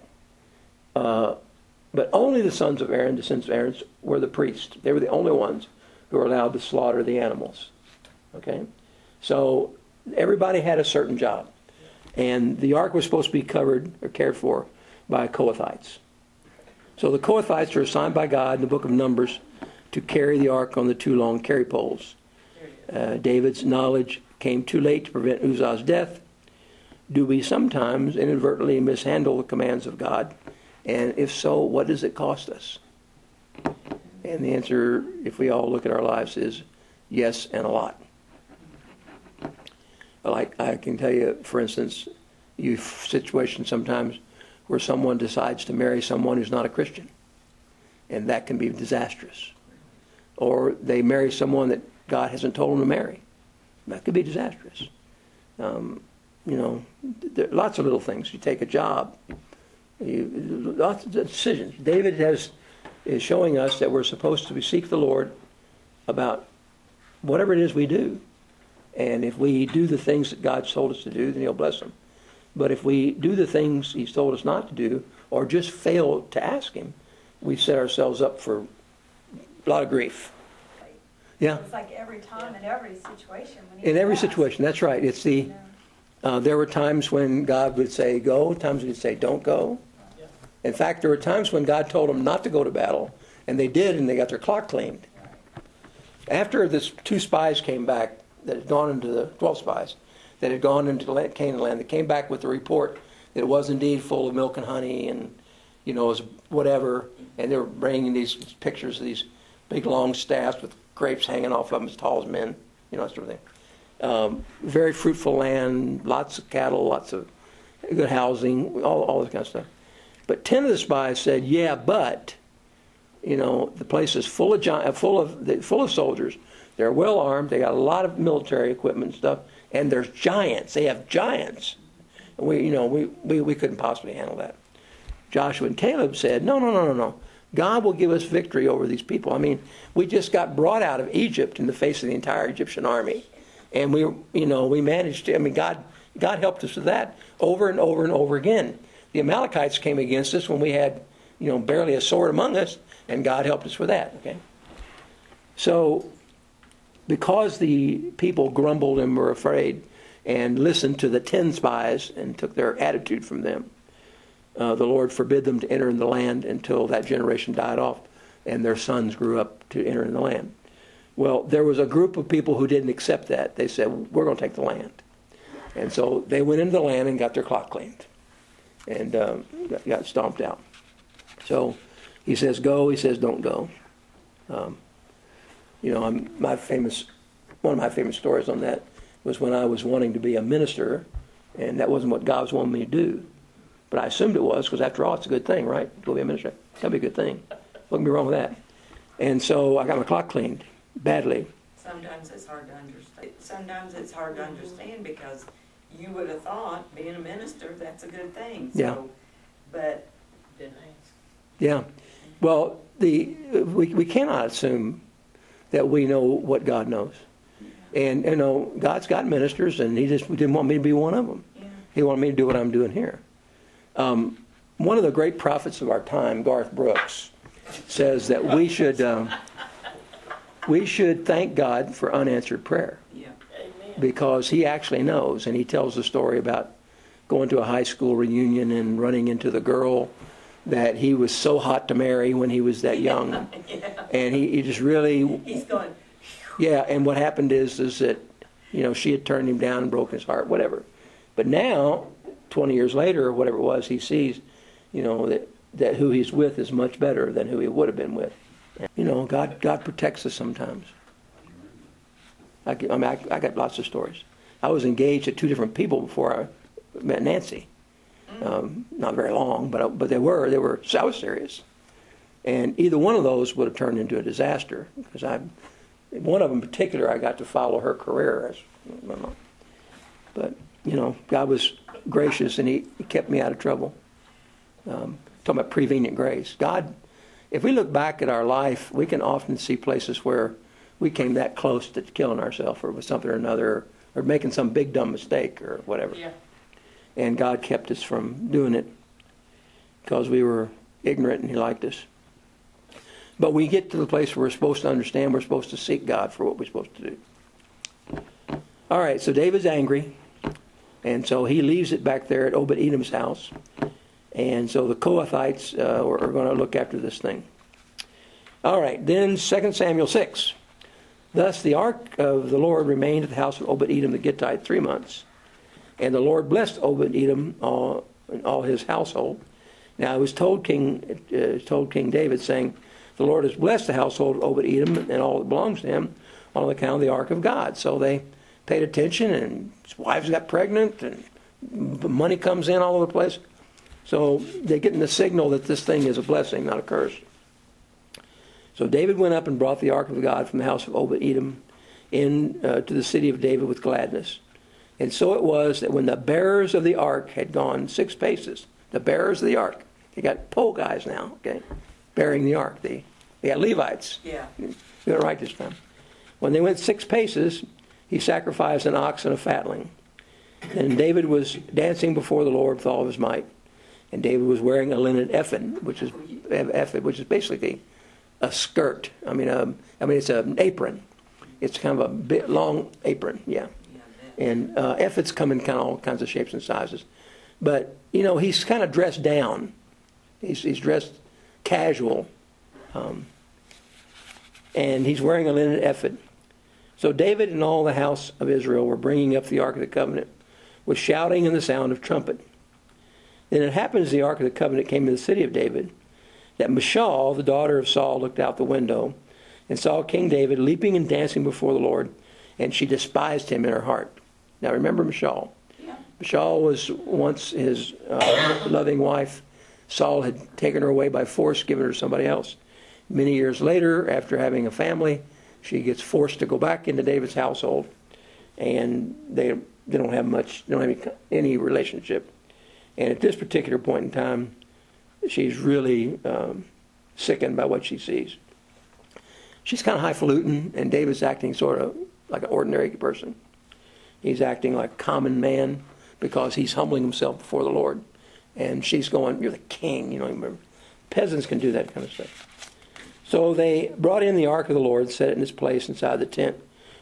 But only the sons of Aaron, descendants of Aaron, were the priests. They were the only ones who were allowed to slaughter the animals. Okay? So everybody had a certain job. And the ark was supposed to be covered or cared for by Kohathites. So the Kohathites are assigned by God in the book of Numbers to carry the ark on the 2 long carry poles. David's knowledge came too late to prevent Uzzah's death. Do we sometimes inadvertently mishandle the commands of God? And if so, what does it cost us? And the answer, if we all look at our lives, is yes, and a lot. Like I can tell you, for instance, you situations sometimes where someone decides to marry someone who's not a Christian, and that can be disastrous. Or they marry someone that God hasn't told them to marry. That could be disastrous. There are lots of little things. You take a job. Lots of decisions. David is showing us that we're supposed to seek the Lord about whatever it is we do. And if we do the things that God's told us to do, then He'll bless them. But if we do the things He's told us not to do, or just fail to ask Him, we set ourselves up for a lot of grief. Yeah. It's like every time in every situation. When In every situation, that's right. It's the there were times when God would say go, times He'd say don't go. Yeah. In fact, there were times when God told them not to go to battle, and they did, and they got their clock cleaned. After the 2 spies came back, that had gone into the 12 spies, that had gone into Canaan land, that came back with the report that it was indeed full of milk and honey, and it was whatever, and they were bringing these pictures of these big long staffs with grapes hanging off of them as tall as men, that sort of thing. Very fruitful land, lots of cattle, lots of good housing, all this kind of stuff. But 10 of the spies said, "Yeah, but the place is full of soldiers. They're well armed. They got a lot of military equipment and stuff, and there's giants. They have giants. And we couldn't possibly handle that." Joshua and Caleb said, "No. God will give us victory over these people. I mean, we just got brought out of Egypt in the face of the entire Egyptian army, and we managed to. I mean, God helped us with that over and over and over again. The Amalekites came against us when we had, barely a sword among us, and God helped us with that. Okay, so because the people grumbled and were afraid and listened to the 10 spies and took their attitude from them, the Lord forbid them to enter in the land until that generation died off and their sons grew up to enter in the land. Well, there was a group of people who didn't accept that. They said, we're going to take the land. And so they went into the land and got their clock cleaned and got stomped out. So he says, go. He says, don't go. One of my famous stories on that was when I was wanting to be a minister, and that wasn't what God was wanting me to do. But I assumed it was, because after all, it's a good thing, right? Go be a minister. It's got to be a good thing. What can be wrong with that? And so I got my clock cleaned badly. Sometimes it's hard to understand. Sometimes it's hard to understand because you would have thought being a minister, that's a good thing. So, Yeah. But Didn't ask. Yeah. Well, we cannot assume that we know what God knows. And, God's got ministers, and he just didn't want me to be one of them. yeah, He wanted me to do what I'm doing here. One of the great prophets of our time, Garth Brooks, says that we should thank God for unanswered prayer, yeah, Amen. because he actually knows. And he tells the story about going to a high school reunion and running into the girl that he was so hot to marry when he was that young. yeah. And he just really, He's going, yeah, and what happened is that, she had turned him down and broke his heart, whatever. But now, 20 years later, or whatever it was, he sees, that who he's with is much better than who he would have been with. God protects us sometimes. I got lots of stories. I was engaged to 2 different people before I met Nancy. Not very long, but I was serious. And either one of those would have turned into a disaster, because one of them in particular, I got to follow her career as my mom. But, God was gracious, and he kept me out of trouble. Talking about prevenient grace. God, if we look back at our life, we can often see places where we came that close to killing ourselves or with something or another, or making some big dumb mistake or whatever. Yeah. And God kept us from doing it because we were ignorant and he liked us. But we get to the place where we're supposed to understand, we're supposed to seek God for what we're supposed to do. All right, so David's angry. And so he leaves it back there at Obed-Edom's house. And so the Kohathites are going to look after this thing. All right, then 2 Samuel 6. Thus the ark of the Lord remained at the house of Obed-Edom the Gittite 3 months. And the Lord blessed Obed-Edom and all his household. Now it was told King David, saying, the Lord has blessed the household of Obed-Edom and all that belongs to him on account of the ark of God. So they paid attention, and his wives got pregnant, and money comes in all over the place. So they're getting the signal that this thing is a blessing, not a curse. So David went up and brought the ark of God from the house of Obed-Edom in to the city of David with gladness. And so it was that when the bearers of the ark had gone 6 paces, the bearers of the ark, they got pole guys now, okay, bearing the ark. They got Levites. yeah. We got it right this time. When they went 6 paces, he sacrificed an ox and a fatling. And David was dancing before the Lord with all of his might. And David was wearing a linen ephod, which is basically a skirt. I mean, it's an apron. It's kind of a bit long apron, yeah. And ephods come in kind of all kinds of shapes and sizes. But, he's kind of dressed down. He's dressed casual. And he's wearing a linen ephod. So David and all the house of Israel were bringing up the Ark of the Covenant with shouting and the sound of trumpet. Then it happened as the Ark of the Covenant came to the city of David, that Michal, the daughter of Saul, looked out the window and saw King David leaping and dancing before the Lord, and she despised him in her heart. Now remember Michal. Yeah. Michal was once his loving wife. Saul had taken her away by force, given her to somebody else. Many years later, after having a family, she gets forced to go back into David's household, and they don't have much, they don't have any relationship. And at this particular point in time, she's really sickened by what she sees. She's kind of highfalutin, and David's acting sort of like an ordinary person. He's acting like a common man because he's humbling himself before the Lord. And she's going, you're the king, remember. Peasants can do that kind of stuff. So they brought in the ark of the Lord, set it in its place inside the tent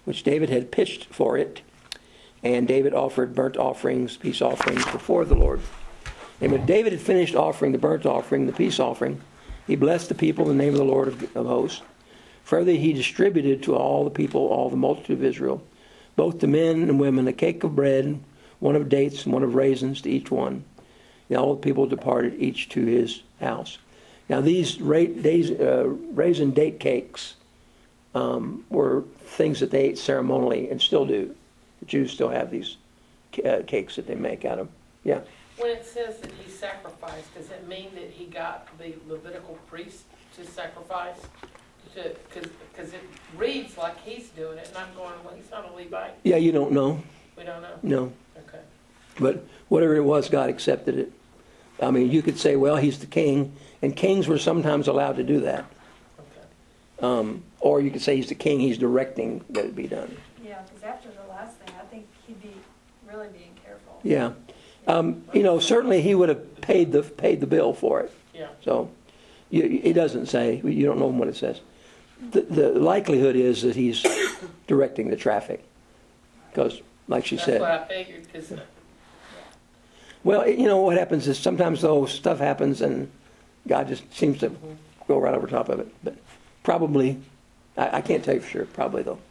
which David had pitched for it. And David offered burnt offerings, peace offerings before the Lord. And when David had finished offering the burnt offering, the peace offering, he blessed the people in the name of the Lord of hosts. Further, he distributed to all the people, all the multitude of Israel, both the men and women, a cake of bread, one of dates, and one of raisins to each one. And all the people departed, each to his house. Now, these raisin date cakes were things that they ate ceremonially and still do. The Jews still have these cakes that they make out of. Yeah. When it says that he sacrificed, does it mean that he got the Levitical priest to sacrifice? Because it reads like he's doing it, and I'm going, well, he's not a Levite. Yeah, you don't know. We don't know? No. Okay. But whatever it was, God accepted it. I mean, you could say, well, he's the king, and kings were sometimes allowed to do that. Okay. Or you could say he's the king, he's directing that it be done. Yeah, because after the last thing, I think he'd be really being careful. Yeah. Certainly he would have paid the bill for it. Yeah. So it doesn't say, you don't know what it says. The likelihood is that he's directing the traffic. Because, like she said. That's what I figured, because... Well, what happens is sometimes, though, stuff happens and God just seems to go right over top of it. But probably, I can't tell you for sure, probably, though.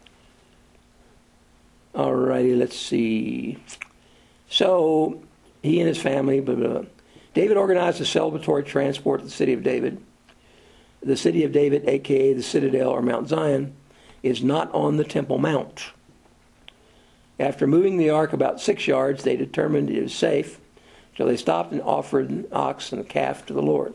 All righty, let's see. So, he and his family, David organized a celebratory transport to the city of David. The city of David, a.k.a. the Citadel or Mount Zion, is not on the Temple Mount. After moving the ark about 6 yards, they determined it was safe, so they stopped and offered an ox and a calf to the Lord.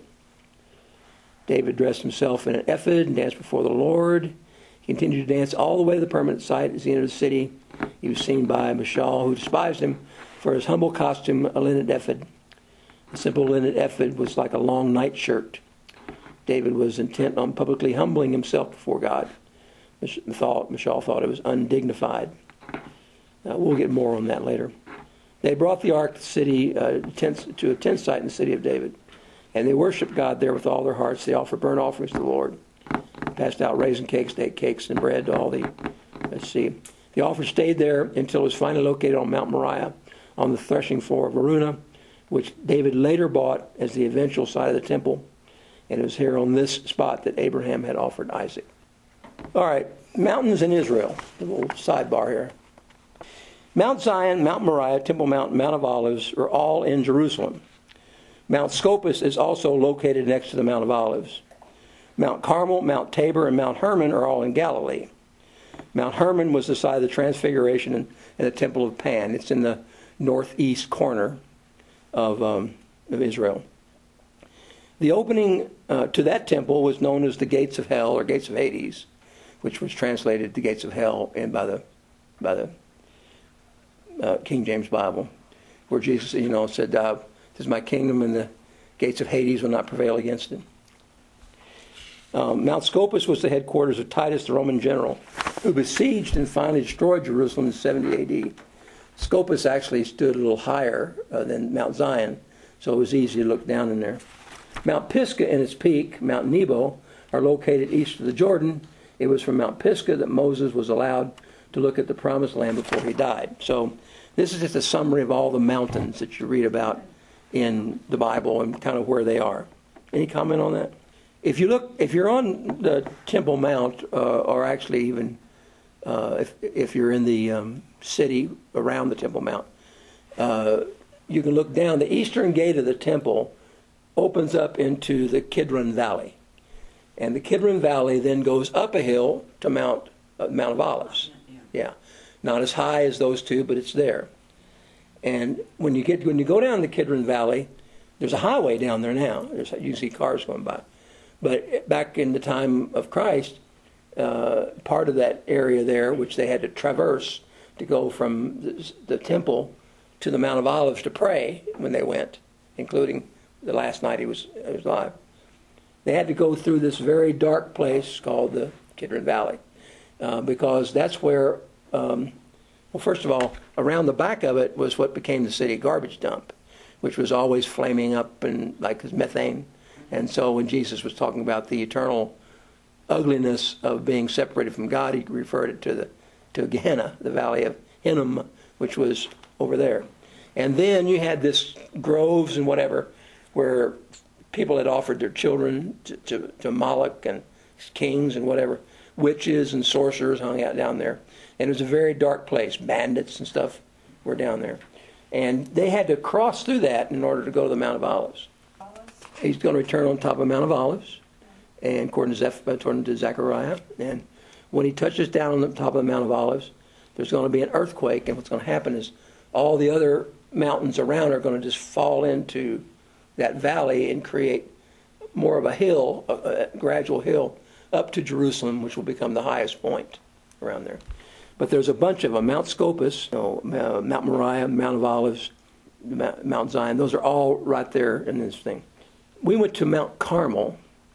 David dressed himself in an ephod and danced before the Lord. He continued to dance all the way to the permanent site as he entered the city. He was seen by Michal, who despised him for his humble costume, a linen ephod. The simple linen ephod was like a long nightshirt. David was intent on publicly humbling himself before God. Michal thought it was undignified. We'll get more on that later. They brought the ark to the city, to a tent site in the city of David, and they worshiped God there with all their hearts. They offered burnt offerings to the Lord. They passed out raisin cakes, date cakes, and bread to all the. The offer stayed there until it was finally located on Mount Moriah, on the threshing floor of Araunah, which David later bought as the eventual site of the temple. And it was here on this spot that Abraham had offered Isaac. All right, mountains in Israel. A little sidebar here. Mount Zion, Mount Moriah, Temple Mount, Mount of Olives are all in Jerusalem. Mount Scopus is also located next to the Mount of Olives. Mount Carmel, Mount Tabor, and Mount Hermon are all in Galilee. Mount Hermon was the site of the Transfiguration and the Temple of Pan. It's in the northeast corner of Israel. The opening to that temple was known as the Gates of Hell or Gates of Hades, which was translated the Gates of Hell by the King James Bible, where Jesus, said, "This is my kingdom, and the gates of Hades will not prevail against it." Mount Scopus was the headquarters of Titus, the Roman general, who besieged and finally destroyed Jerusalem in 70 A.D. Scopus actually stood a little higher than Mount Zion, so it was easy to look down in there. Mount Pisgah and its peak, Mount Nebo, are located east of the Jordan. It was from Mount Pisgah that Moses was allowed to look at the promised land before he died. So this is just a summary of all the mountains that you read about in the Bible and kind of where they are. Any comment on that? If you're on the Temple Mount, or actually even if you're in the city around the Temple Mount, you can look down. The eastern gate of the temple opens up into the Kidron Valley. And the Kidron Valley then goes up a hill to Mount of Olives. Yeah. Not as high as those two, but it's there. And when you go down the Kidron Valley, there's a highway down there now. You can see cars going by. But back in the time of Christ, part of that area there, which they had to traverse to go from the temple to the Mount of Olives to pray when they went, including the last night he was alive. They had to go through this very dark place called the Kidron Valley, because that's where, first of all, around the back of it was what became the city garbage dump, which was always flaming up and like methane. And so when Jesus was talking about the eternal ugliness of being separated from God, he referred it to to Gehenna, the valley of Hinnom, which was over there. And then you had this groves and whatever, where people had offered their children to Moloch and kings and whatever. Witches and sorcerers hung out down there. And it was a very dark place. Bandits and stuff were down there. And they had to cross through that in order to go to the Mount of Olives. He's going to return on top of Mount of Olives, and according to Zechariah. And when he touches down on the top of the Mount of Olives, there's going to be an earthquake. And what's going to happen is all the other mountains around are going to just fall into that valley and create more of a hill, a gradual hill, up to Jerusalem, which will become the highest point around there. But there's a bunch of them. Mount Scopus, Mount Moriah, Mount of Olives, Mount Zion. Those are all right there in this thing. We went to Mount Carmel,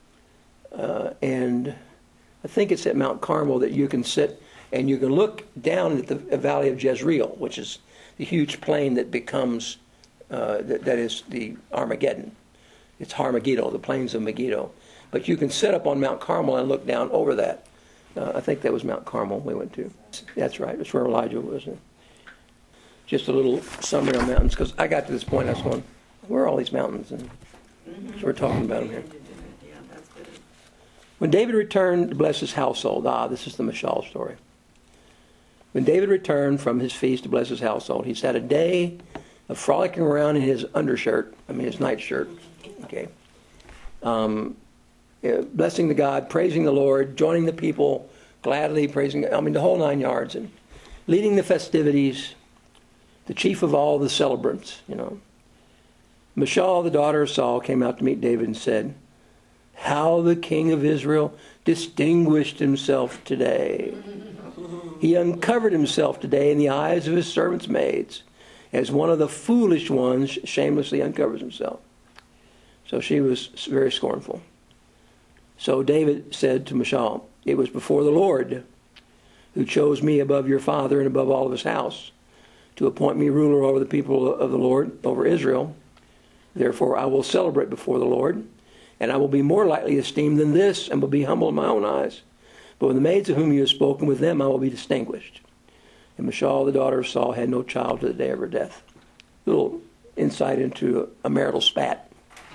and I think it's at Mount Carmel that you can sit and you can look down at the valley of Jezreel, which is the huge plain that becomes, that is the Armageddon. It's Harmageddo, the plains of Megiddo. But you can sit up on Mount Carmel and look down over that. I think that was Mount Carmel we went to. That's right. That's where Elijah was. Just a little summary on mountains, because I got to this point, I was going, where are all these mountains? And so we're talking about them here. Yeah, that's good. When David returned to bless his household, this is the Michal story. When David returned from his feast to bless his household, he had a day of frolicking around in his his nightshirt, okay, blessing the God, praising the Lord, joining the people, gladly praising, the whole 9 yards, and leading the festivities, the chief of all the celebrants, Michal, the daughter of Saul, came out to meet David and said, "How the king of Israel distinguished himself today. He uncovered himself today in the eyes of his servants' maids, as one of the foolish ones shamelessly uncovers himself." So she was very scornful. So David said to Michal, "It was before the Lord who chose me above your father and above all of his house to appoint me ruler over the people of the Lord, over Israel. Therefore I will celebrate before the Lord, and I will be more lightly esteemed than this, and will be humble in my own eyes. But with the maids of whom you have spoken, with them I will be distinguished." And Michal, the daughter of Saul, had no child to the day of her death. Little insight into a marital spat.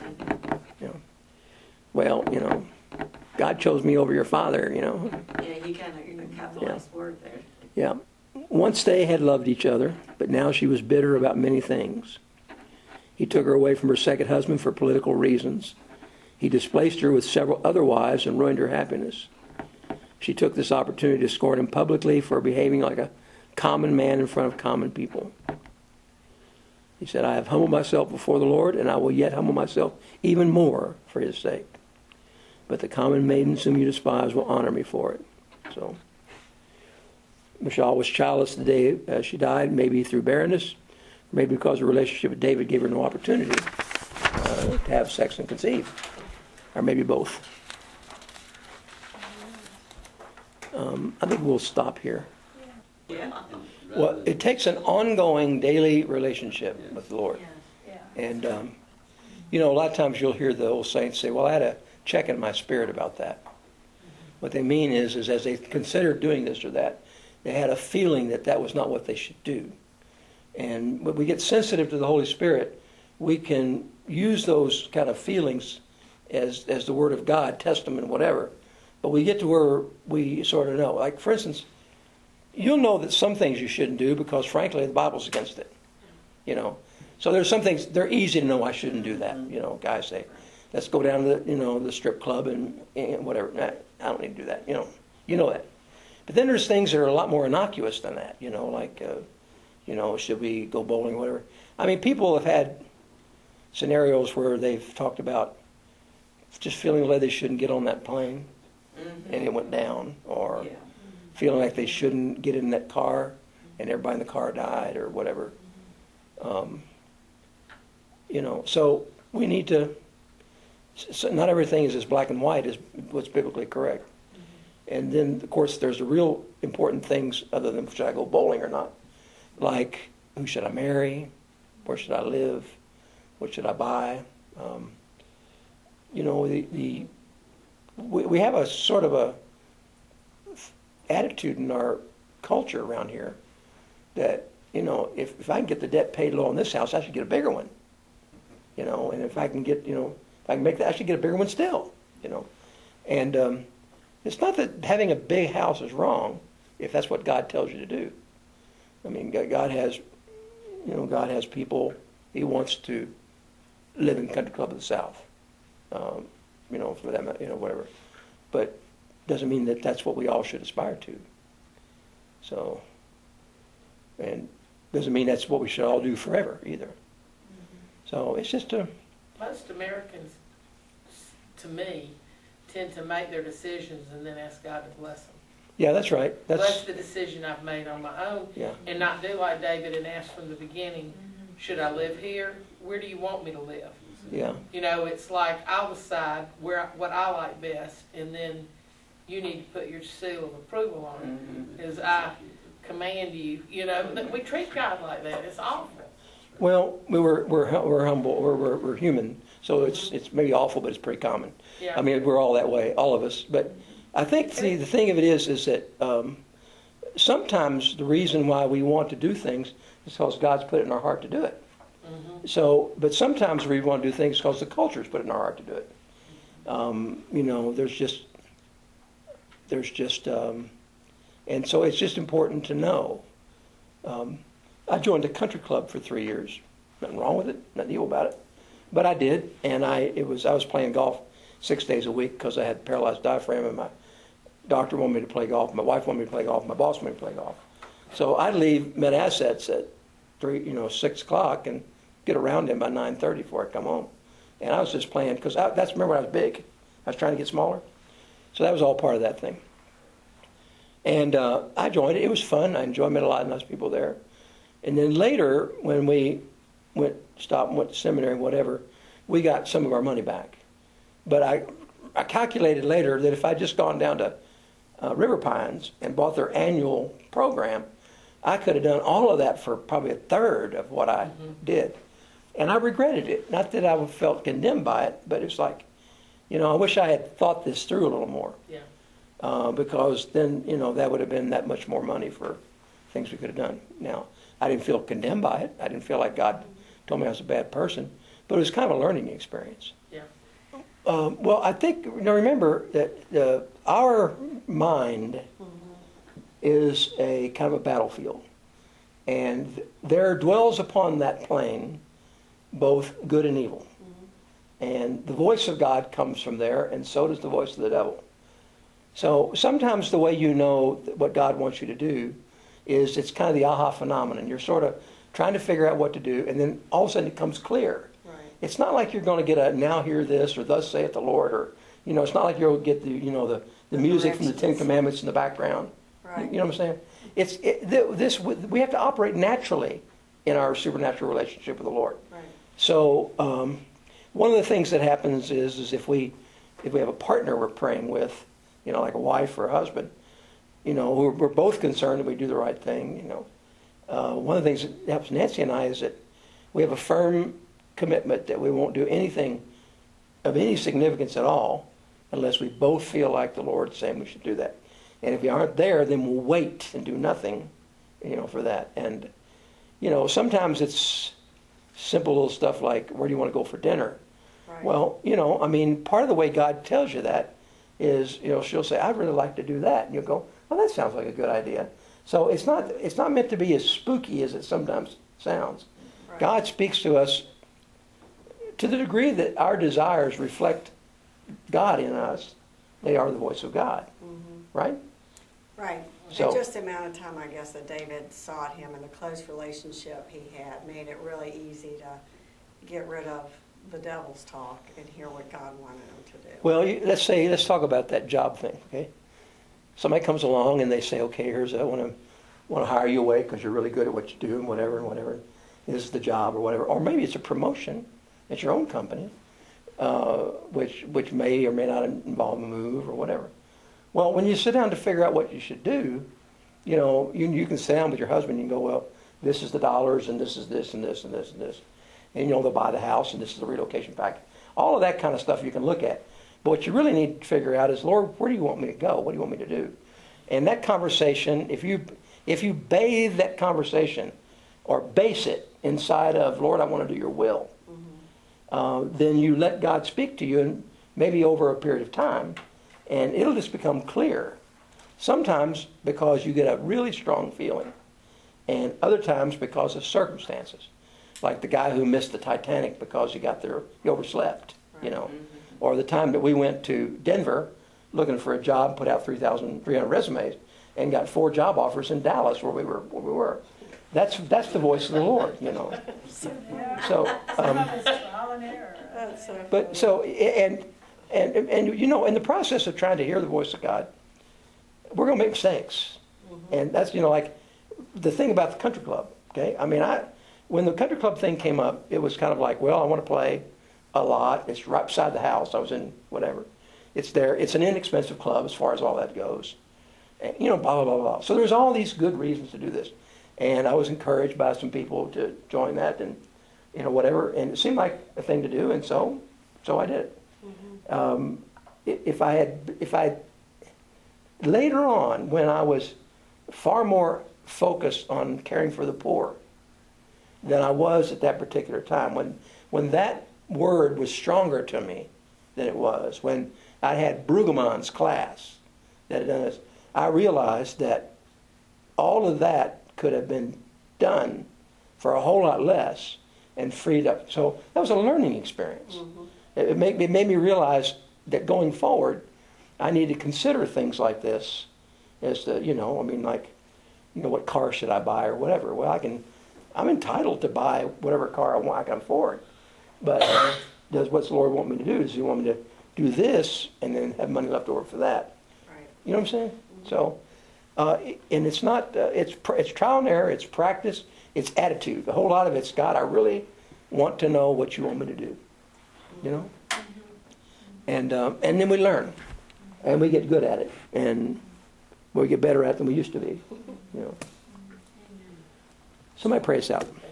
Well, God chose me over your father, Yeah, you kind of got the last word there. Yeah. Once they had loved each other, but now she was bitter about many things. He took her away from her second husband for political reasons. He displaced her with several other wives and ruined her happiness. She took this opportunity to scorn him publicly for behaving like a common man in front of common people. He said, "I have humbled myself before the Lord, and I will yet humble myself even more for his sake. But the common maidens whom you despise will honor me for it." So Michal was childless the day she died, maybe through barrenness, maybe because her relationship with David gave her no opportunity to have sex and conceive, or maybe both. I think we'll stop here. Yeah. Well, it takes an ongoing daily relationship with the Lord. Yeah. And, a lot of times you'll hear the old saints say, "Well, I had a check in my spirit about that." What they mean is as they considered doing this or that, they had a feeling that that was not what they should do. And when we get sensitive to the Holy Spirit, we can use those kind of feelings as the Word of God, Testament, whatever. But we get to where we sort of know. Like, for instance, you'll know that some things you shouldn't do because, frankly, the Bible's against it. So there's some things, they're easy to know I shouldn't do that. Guys say, "Let's go down to the strip club and whatever." Nah, I don't need to do that. You know that. But then there's things that are a lot more innocuous than that. Like, should we go bowling or whatever. People have had scenarios where they've talked about just feeling like they shouldn't get on that plane and it went down, or feeling like they shouldn't get in that car and everybody in the car died or whatever. So we need to, not everything is as black and white as what's biblically correct. And then, of course, there's the real important things other than should I go bowling or not. Like, who should I marry? Where should I live? What should I buy? We have a sort of a attitude in our culture around here that, you know, if I can get the debt paid low on this house, I should get a bigger one. You know, and if I can get, you know, if I can make that, I should get a bigger one still, you know. And it's not that having a big house is wrong if that's what God tells you to do. I mean, God has, you know, God has people He wants to live in Country Club of the South. You know, for them, you know, whatever. But doesn't mean that that's what we all should aspire to. So, and doesn't mean that's what we should all do forever either. So it's just a... Most Americans, to me, tend to make their decisions and then ask God to bless them. Yeah, that's right. Bless the decision I've made on my own, yeah. and not do like David and ask from the beginning, should I live here? Where do you want me to live? Yeah. You know, it's like I'll decide what I like best, and then you need to put your seal of approval on it, as I command you. You know, we treat God like that. It's awful. Well, we're humble. We're human, so it's maybe awful, but it's pretty common. Yeah. I mean, we're all that way, all of us. But I think the thing of it is that sometimes the reason why we want to do things is because God's put it in our heart to do it. So, but sometimes we want to do things because the culture's put it in our heart to do it. You know, there's just, and so it's just important to know. I joined a country club for 3 years. Nothing wrong with it, nothing evil about it. But I did, and I was playing golf 6 days a week because I had paralyzed diaphragm, and my doctor wanted me to play golf, my wife wanted me to play golf, my boss wanted me to play golf. So I'd leave Med Assets at 6 o'clock and get around him by 9:30 before I come home. And I was just playing because remember when I was big, I was trying to get smaller. So that was all part of that thing. And I joined it. It was fun. I enjoyed, met a lot of nice people there. And then later, when we went to seminary, whatever, we got some of our money back. But I calculated later that if I'd just gone down to River Pines and bought their annual program, I could have done all of that for probably a third of what I did. And I regretted it. Not that I felt condemned by it, but it's like, you know, I wish I had thought this through a little more. Yeah. Because then, you know, that would have been that much more money for things we could have done. Now, I didn't feel condemned by it. I didn't feel like God told me I was a bad person. But it was kind of a learning experience. Yeah. Well, I think, you know, remember that our mind is a kind of a battlefield. And there dwells upon that plain both good and evil. And the voice of God comes from there, and so does the voice of the devil. So sometimes the way you know what God wants you to do is it's kind of the aha phenomenon. You're sort of trying to figure out what to do, and then all of a sudden it comes clear. Right. It's not like you're going to get a now hear this or thus saith the Lord, or, you know, it's not like you'll get the music from the Ten Commandments in the background. Right. You know what I'm saying? We have to operate naturally in our supernatural relationship with the Lord. Right. So one of the things that happens is if we have a partner we're praying with, you know, like a wife or a husband, you know, we're both concerned that we do the right thing. You know, one of the things that helps Nancy and I is that we have a firm commitment that we won't do anything of any significance at all unless we both feel like the Lord's saying we should do that. And if we aren't there, then we'll wait and do nothing, you know, for that. And, you know, sometimes it's simple little stuff like, where do you want to go for dinner? Right. Well, you know, I mean, part of the way God tells you that is, you know, she'll say, I'd really like to do that. And you'll go, well, that sounds like a good idea. So it's not meant to be as spooky as it sometimes sounds. Right. God speaks to us to the degree that our desires reflect God in us. They are the voice of God, right? Right. So- And just the amount of time, I guess, that David sought him and the close relationship he had made it really easy to get rid of the devil's talk and hear what God wanted him to do. Well, let's talk about that job thing, okay? Somebody comes along and they say, okay, I want to hire you away because you're really good at what you do and whatever. This is the job or whatever. Or maybe it's a promotion at your own company, which may or may not involve a move or whatever. Well, when you sit down to figure out what you should do, you know, you can sit down with your husband and you can go, well, this is the dollars and this is this and this and this and this. And, you know, they'll buy the house and this is the relocation package. All of that kind of stuff you can look at. But what you really need to figure out is, Lord, where do you want me to go? What do you want me to do? And that conversation, if if you bathe that conversation or base it inside of, Lord, I want to do your will, then you let God speak to you, and maybe over a period of time, and it'll just become clear. Sometimes because you get a really strong feeling, and other times because of circumstances. Like the guy who missed the Titanic because he overslept, Or the time that we went to Denver looking for a job, put out 3,300 resumes, and got 4 job offers in Dallas where we were. That's the voice of the Lord, Yeah. So, Some of it's trial and error. That's so but funny. so and in the process of trying to hear the voice of God, we're going to make mistakes, and that's like the thing about the country club. Okay, I mean, when the country club thing came up, it was kind of like, well, I want to play a lot. It's right beside the house. I was in whatever. It's there. It's an inexpensive club as far as all that goes. And, blah, blah, blah, blah. So there's all these good reasons to do this. And I was encouraged by some people to join that and, whatever. And it seemed like a thing to do. And so I did it. If I had later on, when I was far more focused on caring for the poor than I was at that particular time, when that word was stronger to me than it was, when I had Brueggemann's class that had done this, I realized that all of that could have been done for a whole lot less and freed up. So that was a learning experience. It made me realize that going forward, I need to consider things like this as to, what car should I buy or whatever. Well, I'm entitled to buy whatever car I want, I can afford. But what's the Lord want me to do? Does he want me to do this and then have money left over for that? Right. You know what I'm saying? So, and it's not, it's trial and error, it's practice, it's attitude. A whole lot of it's, God, I really want to know what you want me to do. And then we learn, and we get good at it, and we get better at it than we used to be. Somebody pray us out.